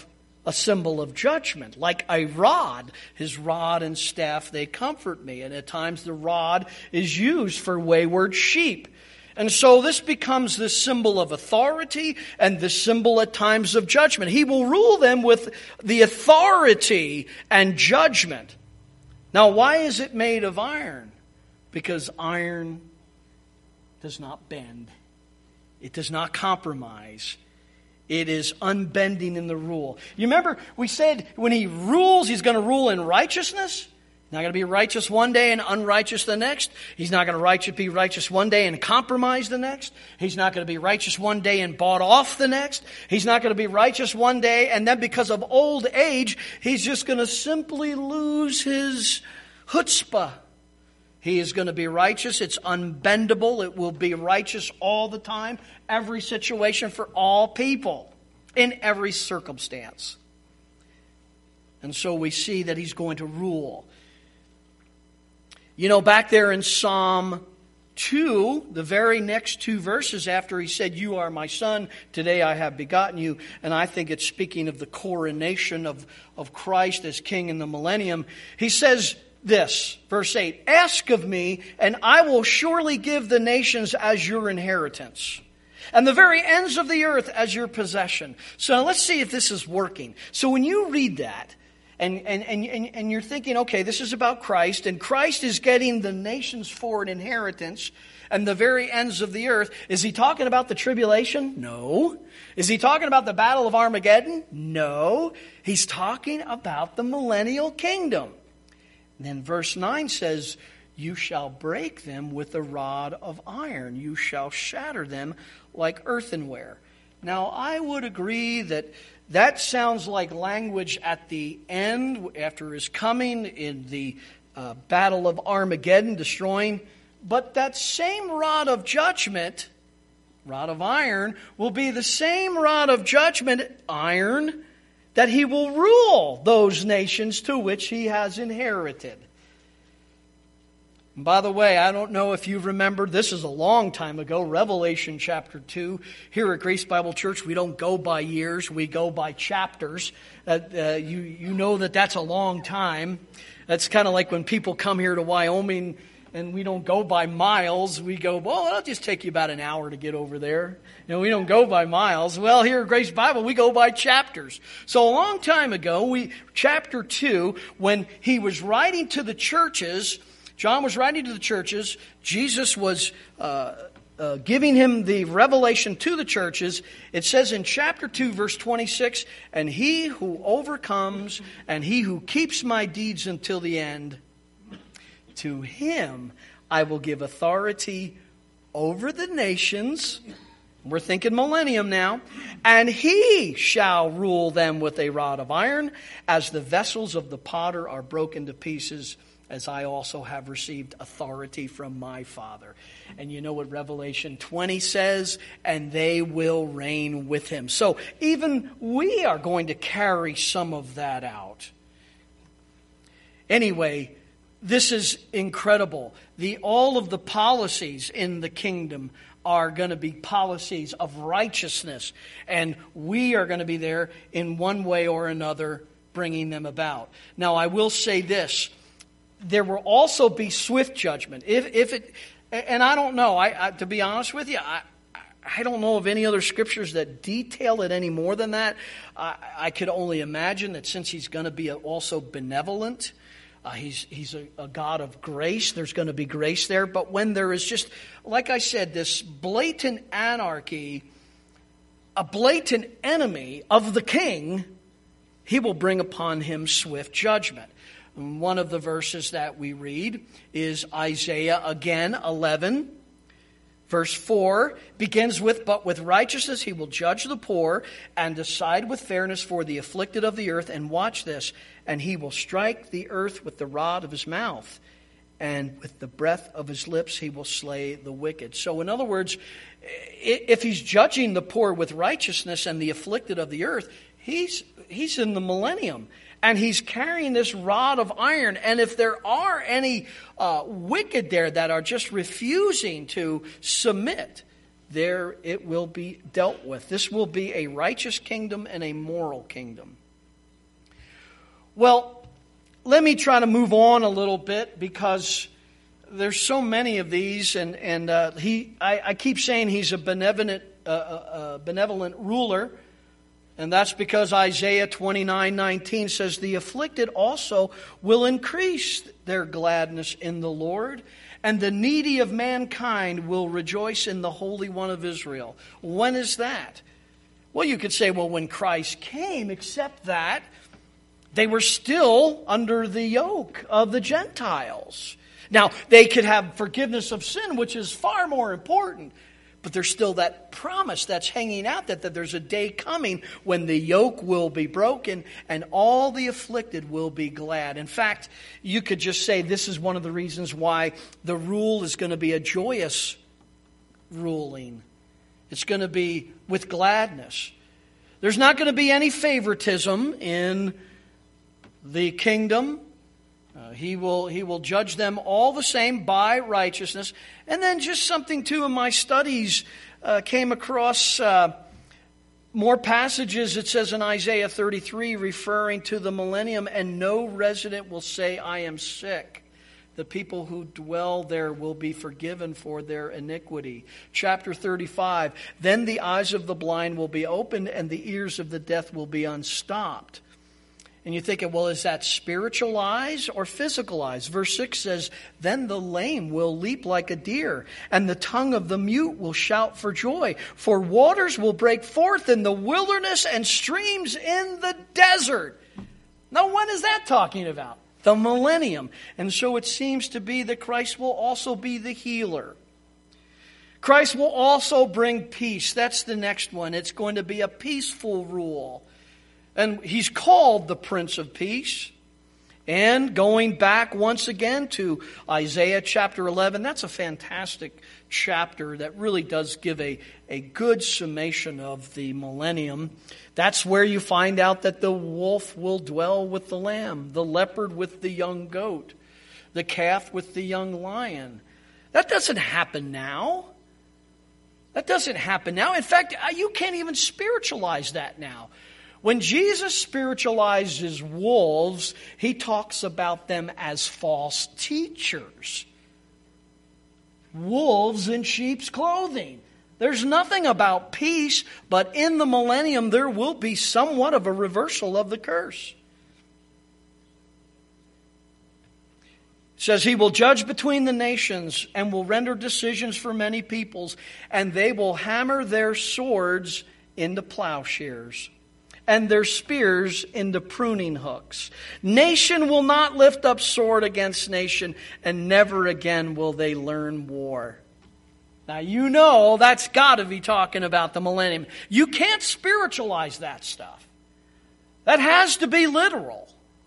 a symbol of judgment. Like a rod, his rod and staff, they comfort me. And at times the rod is used for wayward sheep. And so this becomes the symbol of authority and the symbol at times of judgment. He will rule them with the authority and judgment. Now, why is it made of iron? Because iron does not bend. It does not compromise. It is unbending in the rule. You remember we said when he rules, he's going to rule in righteousness. He's not going to be righteous one day and unrighteous the next. He's not going to righteous, be righteous one day and compromise the next. He's not going to be righteous one day and bought off the next. He's not going to be righteous one day and then because of old age, he's just going to simply lose his chutzpah. He is going to be righteous. It's unbendable. It will be righteous all the time, every situation for all people, in every circumstance. And so we see that he's going to rule. You know, back there in Psalm two, the very next two verses after he said, "You are my son, today I have begotten you," and I think it's speaking of the coronation of, of Christ as king in the millennium, he says this, verse eight, "Ask of me, and I will surely give the nations as your inheritance, and the very ends of the earth as your possession." So now let's see if this is working. So when you read that, And, and, and, and you're thinking, okay, this is about Christ, and Christ is getting the nations for an inheritance and the very ends of the earth. Is he talking about the tribulation? No. Is he talking about the battle of Armageddon? No. He's talking about the millennial kingdom. And then verse nine says, "You shall break them with a rod of iron. You shall shatter them like earthenware." Now, I would agree that that sounds like language at the end, after his coming in the uh, battle of Armageddon, destroying. But that same rod of judgment, rod of iron, will be the same rod of judgment, iron, that he will rule those nations to which he has inherited. And by the way, I don't know if you remember, this is a long time ago, Revelation chapter two. Here at Grace Bible Church, we don't go by years, we go by chapters. Uh, uh, you, you know that that's a long time. That's kind of like when people come here to Wyoming and we don't go by miles. We go, well, it'll just take you about an hour to get over there. You know, we don't go by miles. Well, here at Grace Bible, we go by chapters. So a long time ago, we chapter two, when he was writing to the churches, John was writing to the churches. Jesus was uh, uh, giving him the revelation to the churches. It says in chapter two, verse twenty-six, "And he who overcomes and he who keeps my deeds until the end, to him I will give authority over the nations." We're thinking millennium now. "And he shall rule them with a rod of iron, as the vessels of the potter are broken to pieces, as I also have received authority from my Father." And you know what Revelation twenty says? "And they will reign with him." So even we are going to carry some of that out. Anyway, this is incredible. The, all of the policies in the kingdom are going to be policies of righteousness. And we are going to be there in one way or another bringing them about. Now, I will say this. There will also be swift judgment. If, if it, and I don't know, I, I, to be honest with you, I, I don't know of any other scriptures that detail it any more than that. I, I could only imagine that since he's going to be also benevolent, uh, he's, he's a, a God of grace, there's going to be grace there. But when there is just, like I said, this blatant anarchy, a blatant enemy of the king, he will bring upon him swift judgment. One of the verses that we read is Isaiah again, eleven. Verse four begins with, "But with righteousness he will judge the poor and decide with fairness for the afflicted of the earth." And watch this. "And he will strike the earth with the rod of his mouth, and with the breath of his lips he will slay the wicked." So in other words, if he's judging the poor with righteousness and the afflicted of the earth, he's he's in the millennium. And he's carrying this rod of iron. And if there are any uh, wicked there that are just refusing to submit, there it will be dealt with. This will be a righteous kingdom and a moral kingdom. Well, let me try to move on a little bit because there's so many of these, and and uh, he I, I keep saying he's a benevolent uh, uh, benevolent ruler, and that's because Isaiah twenty-nine nineteen says, "The afflicted also will increase their gladness in the Lord, and the needy of mankind will rejoice in the Holy One of Israel." When is that? Well, you could say, well, when Christ came, except that they were still under the yoke of the Gentiles. Now, they could have forgiveness of sin, which is far more important. But there's still that promise that's hanging out that, that there's a day coming when the yoke will be broken and all the afflicted will be glad. In fact, you could just say this is one of the reasons why the rule is going to be a joyous ruling. It's going to be with gladness. There's not going to be any favoritism in the kingdom. Uh, he will he will judge them all the same by righteousness. And then just something, too, in my studies, uh, came across uh, more passages. It says in Isaiah thirty-three, referring to the millennium, "And no resident will say, 'I am sick.' The people who dwell there will be forgiven for their iniquity." Chapter thirty-five, "Then the eyes of the blind will be opened, and the ears of the deaf will be unstopped." And you're thinking, well, is that spiritual eyes or physical eyes? Verse six says, "Then the lame will leap like a deer, and the tongue of the mute will shout for joy. For waters will break forth in the wilderness and streams in the desert." Now, when is that talking about? The millennium. And so it seems to be that Christ will also be the healer. Christ will also bring peace. That's the next one. It's going to be a peaceful rule. And he's called the Prince of Peace. And going back once again to Isaiah chapter eleven, that's a fantastic chapter that really does give a, a good summation of the millennium. That's where you find out that the wolf will dwell with the lamb, the leopard with the young goat, the calf with the young lion. That doesn't happen now. That doesn't happen now. In fact, you can't even spiritualize that now. When Jesus spiritualizes wolves, he talks about them as false teachers. Wolves in sheep's clothing. There's nothing about peace, but in the millennium there will be somewhat of a reversal of the curse. It says he will judge between the nations and will render decisions for many peoples, and they will hammer their swords into plowshares and their spears into pruning hooks. Nation will not lift up sword against nation, and never again will they learn war. Now, you know that's got to be talking about the millennium. You can't spiritualize that stuff. That has to be literal.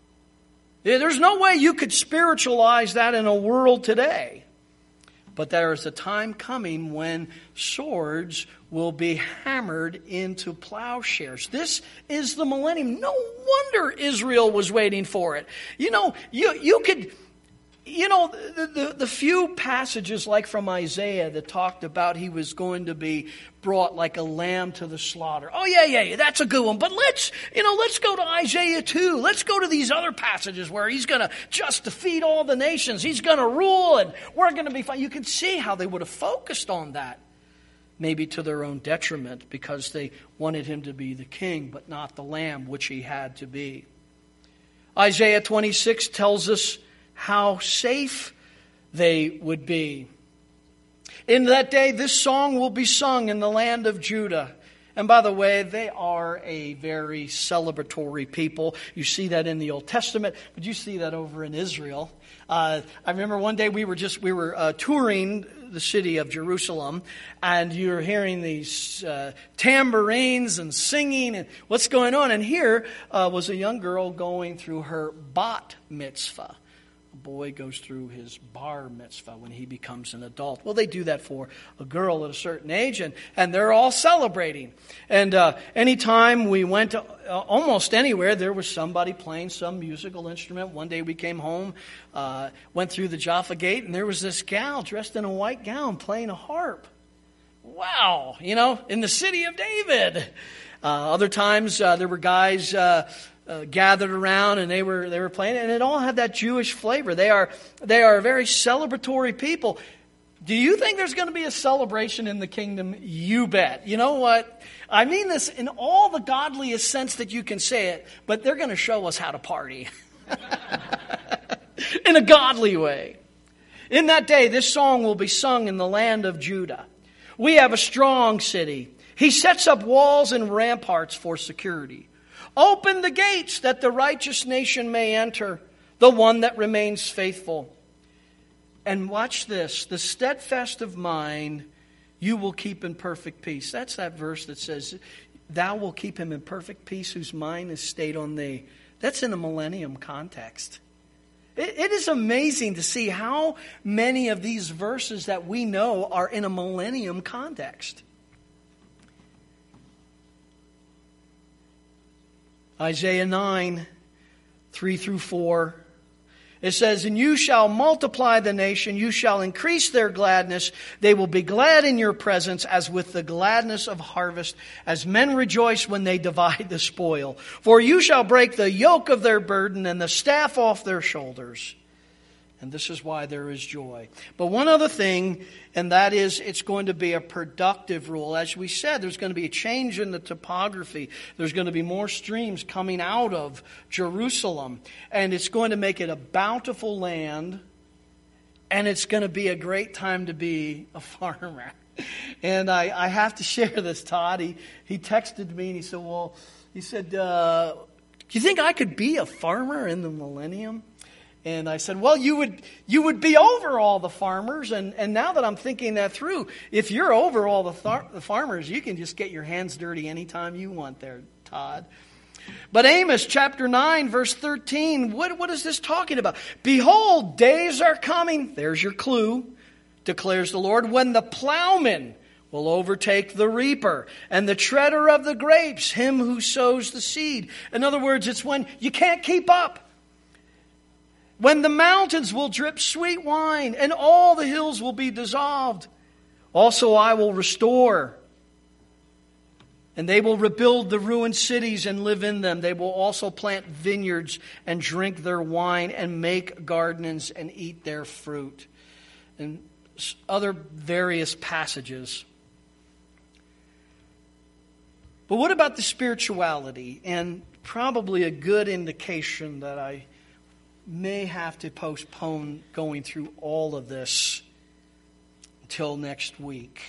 There's no way you could spiritualize that in a world today. But there is a time coming when swords will be hammered into plowshares. This is the millennium. No wonder Israel was waiting for it. You know, you, you could... You know, the, the, the few passages like from Isaiah that talked about he was going to be brought like a lamb to the slaughter. Oh, yeah, yeah, yeah, that's a good one. But let's, you know, let's go to Isaiah two. Let's go to these other passages where he's going to just defeat all the nations. He's going to rule and we're going to be fine. You can see how they would have focused on that, maybe to their own detriment, because they wanted him to be the king, but not the lamb, which he had to be. Isaiah twenty-six tells us how safe they would be. In that day, this song will be sung in the land of Judah. And by the way, they are a very celebratory people. You see that in the Old Testament, but you see that over in Israel. Uh, I remember one day we were just we were uh, touring the city of Jerusalem, and you're hearing these uh, tambourines and singing, and what's going on? And here uh, was a young girl going through her bat mitzvah. A boy goes through his bar mitzvah when he becomes an adult. Well, they do that for a girl at a certain age, and, and they're all celebrating. And uh, anytime we went to uh, almost anywhere, there was somebody playing some musical instrument. One day we came home, uh, went through the Jaffa Gate, and there was this gal dressed in a white gown playing a harp. Wow, you know, in the city of David. Uh, other times uh, there were guys... Uh, uh, gathered around and they were they were playing, and it all had that Jewish flavor. They are they are a very celebratory people. Do you think there's going to be a celebration in the kingdom? You bet. You know what? I mean this in all the godliest sense that you can say it, but they're going to show us how to party in a godly way. In that day, this song will be sung in the land of Judah. We have a strong city. He sets up walls and ramparts for security. Open the gates that the righteous nation may enter, the one that remains faithful. And watch this, the steadfast of mind you will keep in perfect peace. That's that verse that says, thou will keep him in perfect peace whose mind is stayed on thee. That's in a millennium context. It, it is amazing to see how many of these verses that we know are in a millennium context. Isaiah nine, three through four. It says, and you shall multiply the nation, you shall increase their gladness. They will be glad in your presence as with the gladness of harvest, as men rejoice when they divide the spoil. For you shall break the yoke of their burden and the staff off their shoulders. And this is why there is joy. But one other thing, and that is it's going to be a productive rule. As we said, there's going to be a change in the topography. There's going to be more streams coming out of Jerusalem. And it's going to make it a bountiful land. And it's going to be a great time to be a farmer. And I, I have to share this, Todd. He, he texted me and he said, well, he said, uh, do you think I could be a farmer in the millennium? And I said, well, you would you would be over all the farmers. And, and now that I'm thinking that through, if you're over all the, thar- the farmers, you can just get your hands dirty anytime you want there, Todd. But Amos chapter nine, verse thirteen, what, what is this talking about? Behold, days are coming. There's your clue, declares the Lord, when the plowman will overtake the reaper and the treader of the grapes, him who sows the seed. In other words, it's when you can't keep up. When the mountains will drip sweet wine and all the hills will be dissolved. Also I will restore. And they will rebuild the ruined cities and live in them. They will also plant vineyards and drink their wine and make gardens and eat their fruit. And other various passages. But what about the spirituality? And probably a good indication that I may have to postpone going through all of this until next week.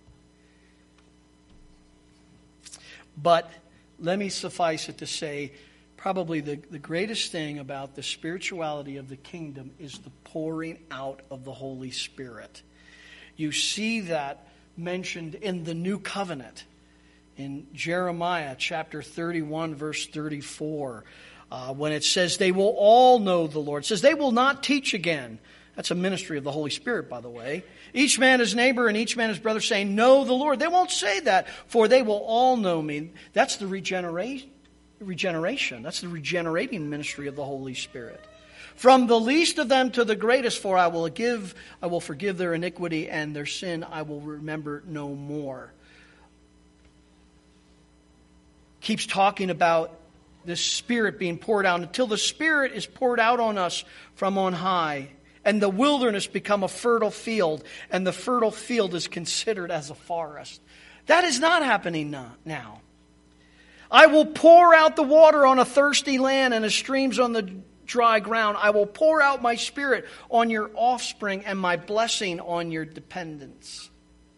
But let me suffice it to say, probably the, the greatest thing about the spirituality of the kingdom is the pouring out of the Holy Spirit. You see that mentioned in the New Covenant. In Jeremiah chapter thirty-one, verse thirty-four. Uh, when it says they will all know the Lord. It says they will not teach again. That's a ministry of the Holy Spirit, by the way. Each man his neighbor and each man his brother, saying, know the Lord. They won't say that, for they will all know me. That's the regeneration. Regeneration. That's the regenerating ministry of the Holy Spirit. From the least of them to the greatest, for I will give, I will forgive their iniquity, and their sin I will remember no more. Keeps talking about the Spirit being poured out until the Spirit is poured out on us from on high. And the wilderness become a fertile field. And the fertile field is considered as a forest. That is not happening now. I will pour out the water on a thirsty land and the streams on the dry ground. I will pour out my Spirit on your offspring and my blessing on your dependents.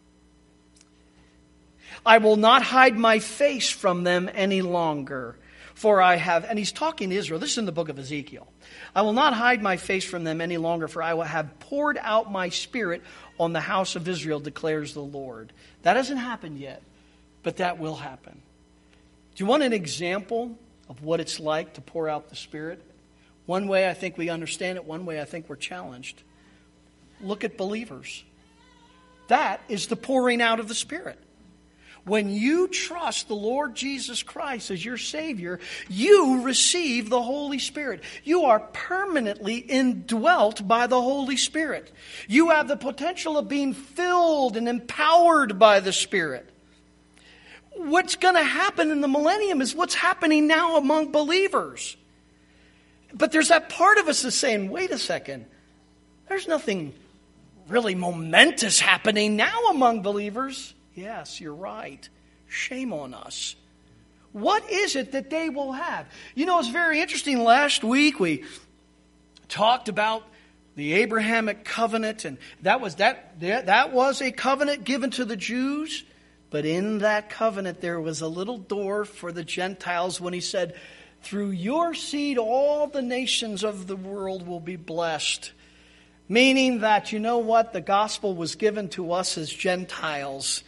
I will not hide my face from them any longer. For I have, and he's talking to Israel. This is in the book of Ezekiel. I will not hide my face from them any longer, for I will have poured out my Spirit on the house of Israel, declares the Lord. That hasn't happened yet, but that will happen. Do you want an example of what it's like to pour out the Spirit? One way I think we understand it, one way I think we're challenged. Look at believers. That is the pouring out of the Spirit. When you trust the Lord Jesus Christ as your Savior, you receive the Holy Spirit. You are permanently indwelt by the Holy Spirit. You have the potential of being filled and empowered by the Spirit. what's going to happen in the millennium is what's happening now among believers. But there's that part of us that's saying, wait a second, there's nothing really momentous happening now among believers. Yes, you're right. Shame on us. What is it that they will have? You know, it's very interesting. Last week we talked about the Abrahamic covenant, and that was that that was a covenant given to the Jews. But in that covenant there was a little door for the Gentiles when he said, through your seed all the nations of the world will be blessed. Meaning that, you know what, the gospel was given to us as Gentiles.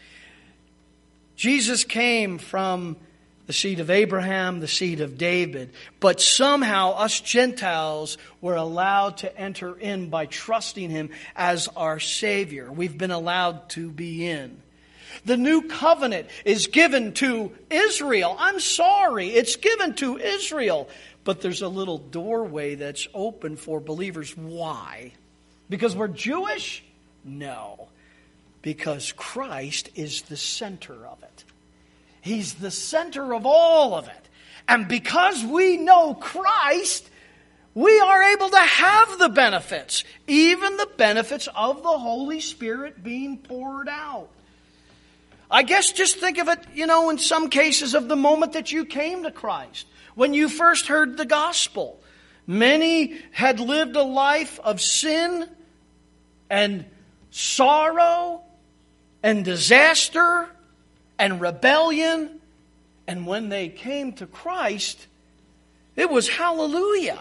Jesus came from the seed of Abraham, the seed of David. But somehow us Gentiles were allowed to enter in by trusting Him as our Savior. We've been allowed to be in. The new covenant is given to Israel. I'm sorry, it's given to Israel. But there's a little doorway that's open for believers. Why? Because we're Jewish? No. Because Christ is the center of it. He's the center of all of it. And because we know Christ, we are able to have the benefits. Even the benefits of the Holy Spirit being poured out. I guess just think of it, you know, in some cases of the moment that you came to Christ. When you first heard the gospel. Many had lived a life of sin and sorrow and disaster and rebellion. And when they came to Christ, it was hallelujah.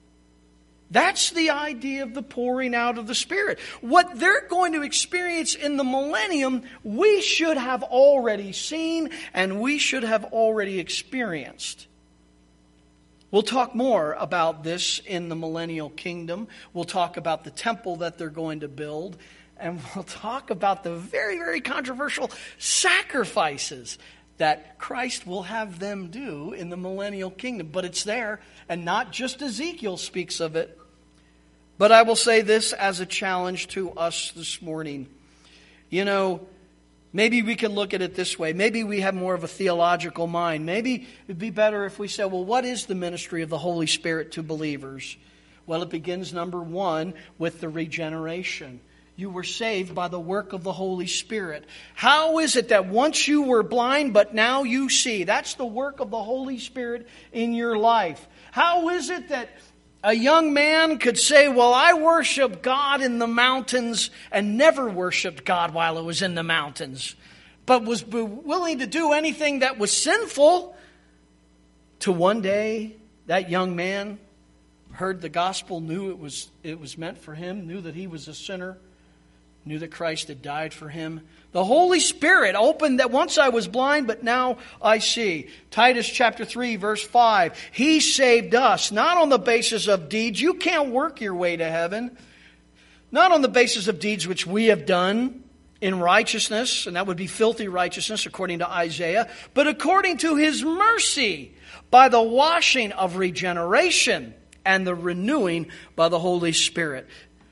That's the idea of the pouring out of the Spirit. What they're going to experience in the millennium, we should have already seen and we should have already experienced. We'll talk more about this in the millennial kingdom. We'll talk about the temple that they're going to build. And we'll talk about the very, very controversial sacrifices that Christ will have them do in the millennial kingdom. But it's there, and not just Ezekiel speaks of it. But I will say this as a challenge to us this morning. You know, maybe we can look at it this way. Maybe we have more of a theological mind. Maybe it'd be better if we said, well, what is the ministry of the Holy Spirit to believers? Well, it begins, number one, with the regeneration. You were saved by the work of the Holy Spirit. How is it that once you were blind, but now you see? That's the work of the Holy Spirit in your life. How is it that a young man could say, well, I worship God in the mountains and never worshiped God while I was in the mountains, but was willing to do anything that was sinful, to one day that young man heard the gospel, knew it was, it was meant for him, knew that he was a sinner, knew that Christ had died for him. The Holy Spirit opened that once I was blind, but now I see. Titus chapter three, verse five. He saved us, not on the basis of deeds. You can't work your way to heaven. Not on the basis of deeds which we have done in righteousness, and that would be filthy righteousness according to Isaiah, but according to His mercy, by the washing of regeneration and the renewing by the Holy Spirit.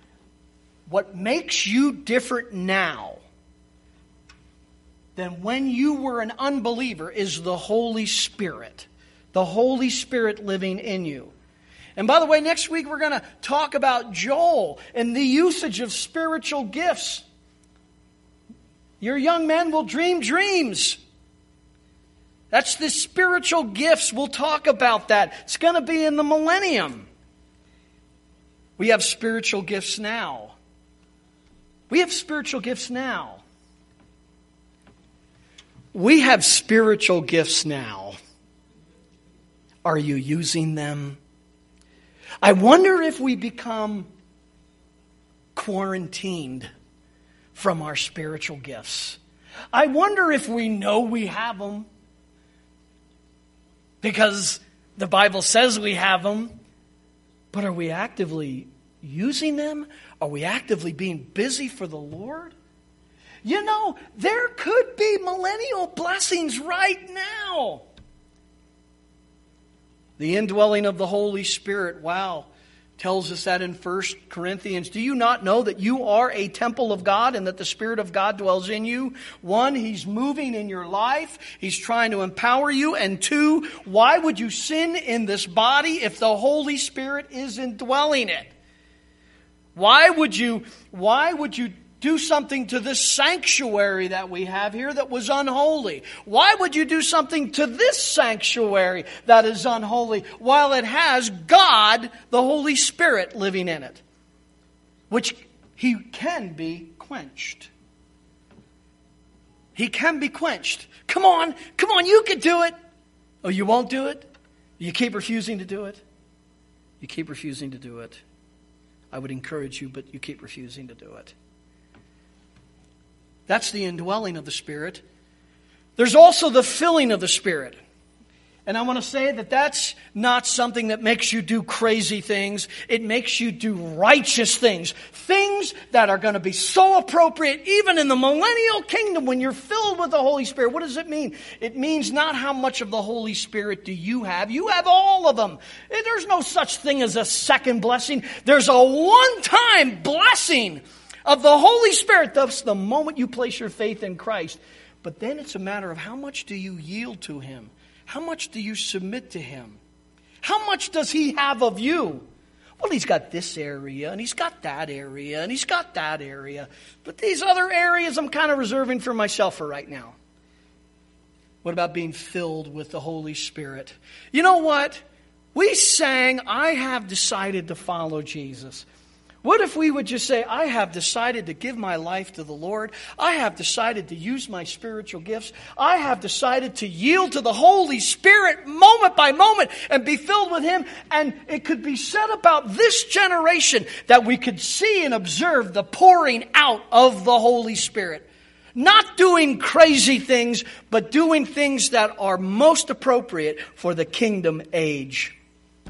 What makes you different now than when you were an unbeliever is the Holy Spirit. The Holy Spirit living in you. And by the way, next week we're going to talk about Joel and the usage of spiritual gifts. Your young men will dream dreams. That's the spiritual gifts. We'll talk about that. It's going to be in the millennium. We have spiritual gifts now. We have spiritual gifts now. We have spiritual gifts now. Are you using them? I wonder if we become quarantined from our spiritual gifts. I wonder if we know we have them because the Bible says we have them, but are we actively using them? Are we actively being busy for the Lord? You know, there could be millennial blessings right now. The indwelling of the Holy Spirit. Wow. tells us that in First Corinthians. Do you not know that you are a temple of God and that the Spirit of God dwells in you? One, He's moving in your life. He's trying to empower you. And two, why would you sin in this body if the Holy Spirit is indwelling it? Why would you, why would you do something to this sanctuary that we have here that was unholy? Why would you do something to this sanctuary that is unholy while it has God, the Holy Spirit, living in it? Which He can be quenched. He can be quenched. Come on, come on, you can do it. Oh, you won't do it? You keep refusing to do it? You keep refusing to do it. I would encourage you, but you keep refusing to do it. That's the indwelling of the Spirit. There's also the filling of the Spirit. And I want to say that that's not something that makes you do crazy things. It makes you do righteous things. Things that are going to be so appropriate even in the millennial kingdom when you're filled with the Holy Spirit. What does it mean? It means not how much of the Holy Spirit do you have. You have all of them. There's no such thing as a second blessing. There's a one-time blessing of the Holy Spirit. That's the moment you place your faith in Christ. But then it's a matter of how much do you yield to Him? How much do you submit to Him? How much does He have of you? Well, He's got this area, and He's got that area, and He's got that area. But these other areas I'm kind of reserving for myself for right now. What about being filled with the Holy Spirit? You know what? We sang, I have decided to follow Jesus. What if we would just say, I have decided to give my life to the Lord. I have decided to use my spiritual gifts. I have decided to yield to the Holy Spirit moment by moment and be filled with Him. And it could be said about this generation that we could see and observe the pouring out of the Holy Spirit. Not doing crazy things, but doing things that are most appropriate for the kingdom age.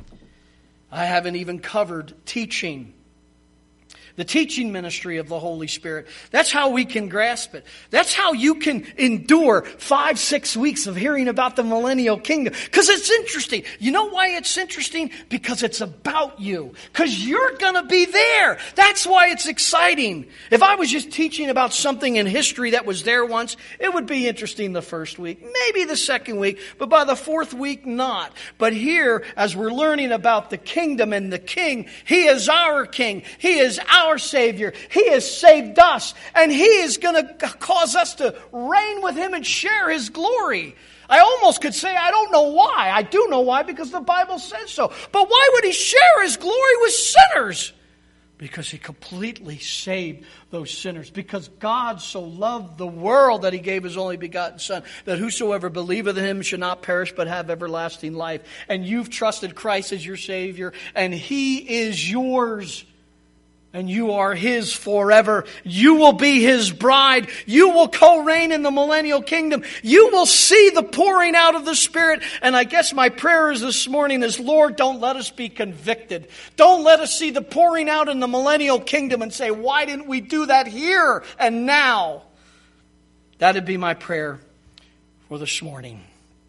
I haven't even covered teaching. The teaching ministry of the Holy Spirit. That's how we can grasp it. That's how you can endure five, six weeks of hearing about the millennial kingdom. Because it's interesting. You know why it's interesting? Because it's about you. Because you're going to be there. That's why it's exciting. If I was just teaching about something in history that was there once, it would be interesting the first week, maybe the second week, but by the fourth week, not. But here, as we're learning about the kingdom and the king, He is our king. He is our Our Savior. He has saved us, and He is going to cause us to reign with Him and share His glory. I almost could say I don't know why. I do know why, because the Bible says so. But why would He share His glory with sinners? Because He completely saved those sinners. Because God so loved the world that He gave His only begotten Son, that whosoever believeth in Him should not perish but have everlasting life. And you've trusted Christ as your Savior, and He is yours. And you are His forever. You will be His bride. You will co-reign in the millennial kingdom. You will see the pouring out of the Spirit. And I guess my prayer is this morning is, Lord, don't let us be convicted. Don't let us see the pouring out in the millennial kingdom and say, why didn't we do that here and now? That'd be my prayer for this morning.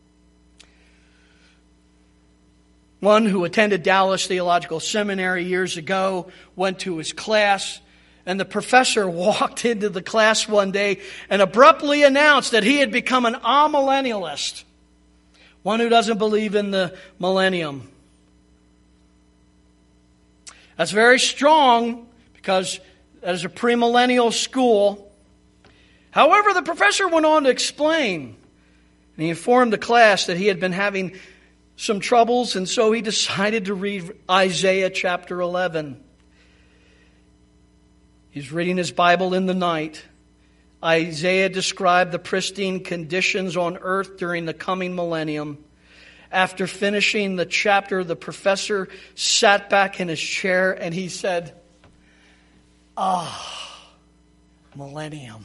One who attended Dallas Theological Seminary years ago went to his class, and the professor walked into the class one day and abruptly announced that he had become an amillennialist, one who doesn't believe in the millennium. That's very strong because that is a premillennial school. However, the professor went on to explain, and he informed the class that he had been having some troubles, and so he decided to read Isaiah chapter eleven. He's reading his Bible in the night. Isaiah described the pristine conditions on earth during the coming millennium. After finishing the chapter, the professor sat back in his chair and he said, Ah, millennium.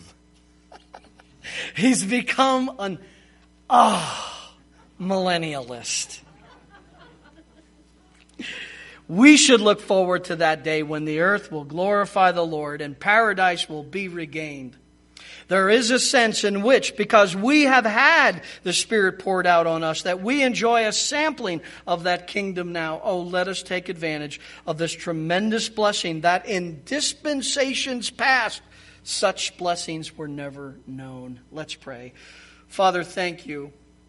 He's become an ah millennialist. We should look forward to that day when the earth will glorify the Lord and paradise will be regained. There is a sense in which, because we have had the Spirit poured out on us, that we enjoy a sampling of that kingdom now. Oh, let us take advantage of this tremendous blessing that in dispensations past, such blessings were never known. Let's pray. Father, thank you.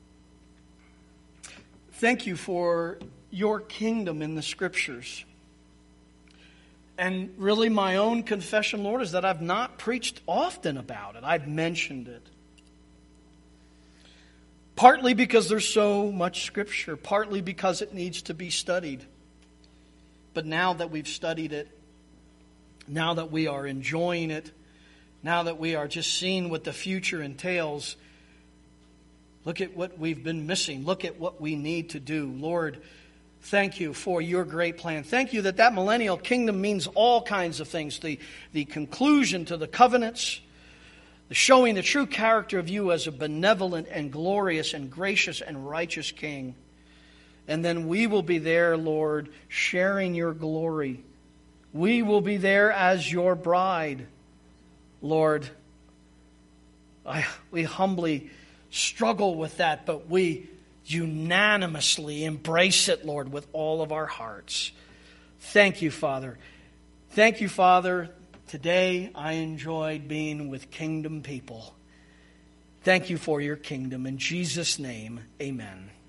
Thank you for your kingdom in the Scriptures. And really my own confession, Lord, is that I've not preached often about it. I've mentioned it. Partly because there's so much Scripture. Partly because it needs to be studied. But now that we've studied it, now that we are enjoying it, now that we are just seeing what the future entails, look at what we've been missing. Look at what we need to do. Lord, thank you for your great plan. Thank you that that millennial kingdom means all kinds of things. The, the conclusion to the covenants, the showing the true character of you as a benevolent and glorious and gracious and righteous king. And then we will be there, Lord, sharing your glory. We will be there as your bride. Lord, I, we humbly struggle with that, but we unanimously embrace it, Lord, with all of our hearts. Thank you, Father. Thank you, Father. Today I enjoyed being with kingdom people. Thank you for your kingdom. In Jesus' name, amen.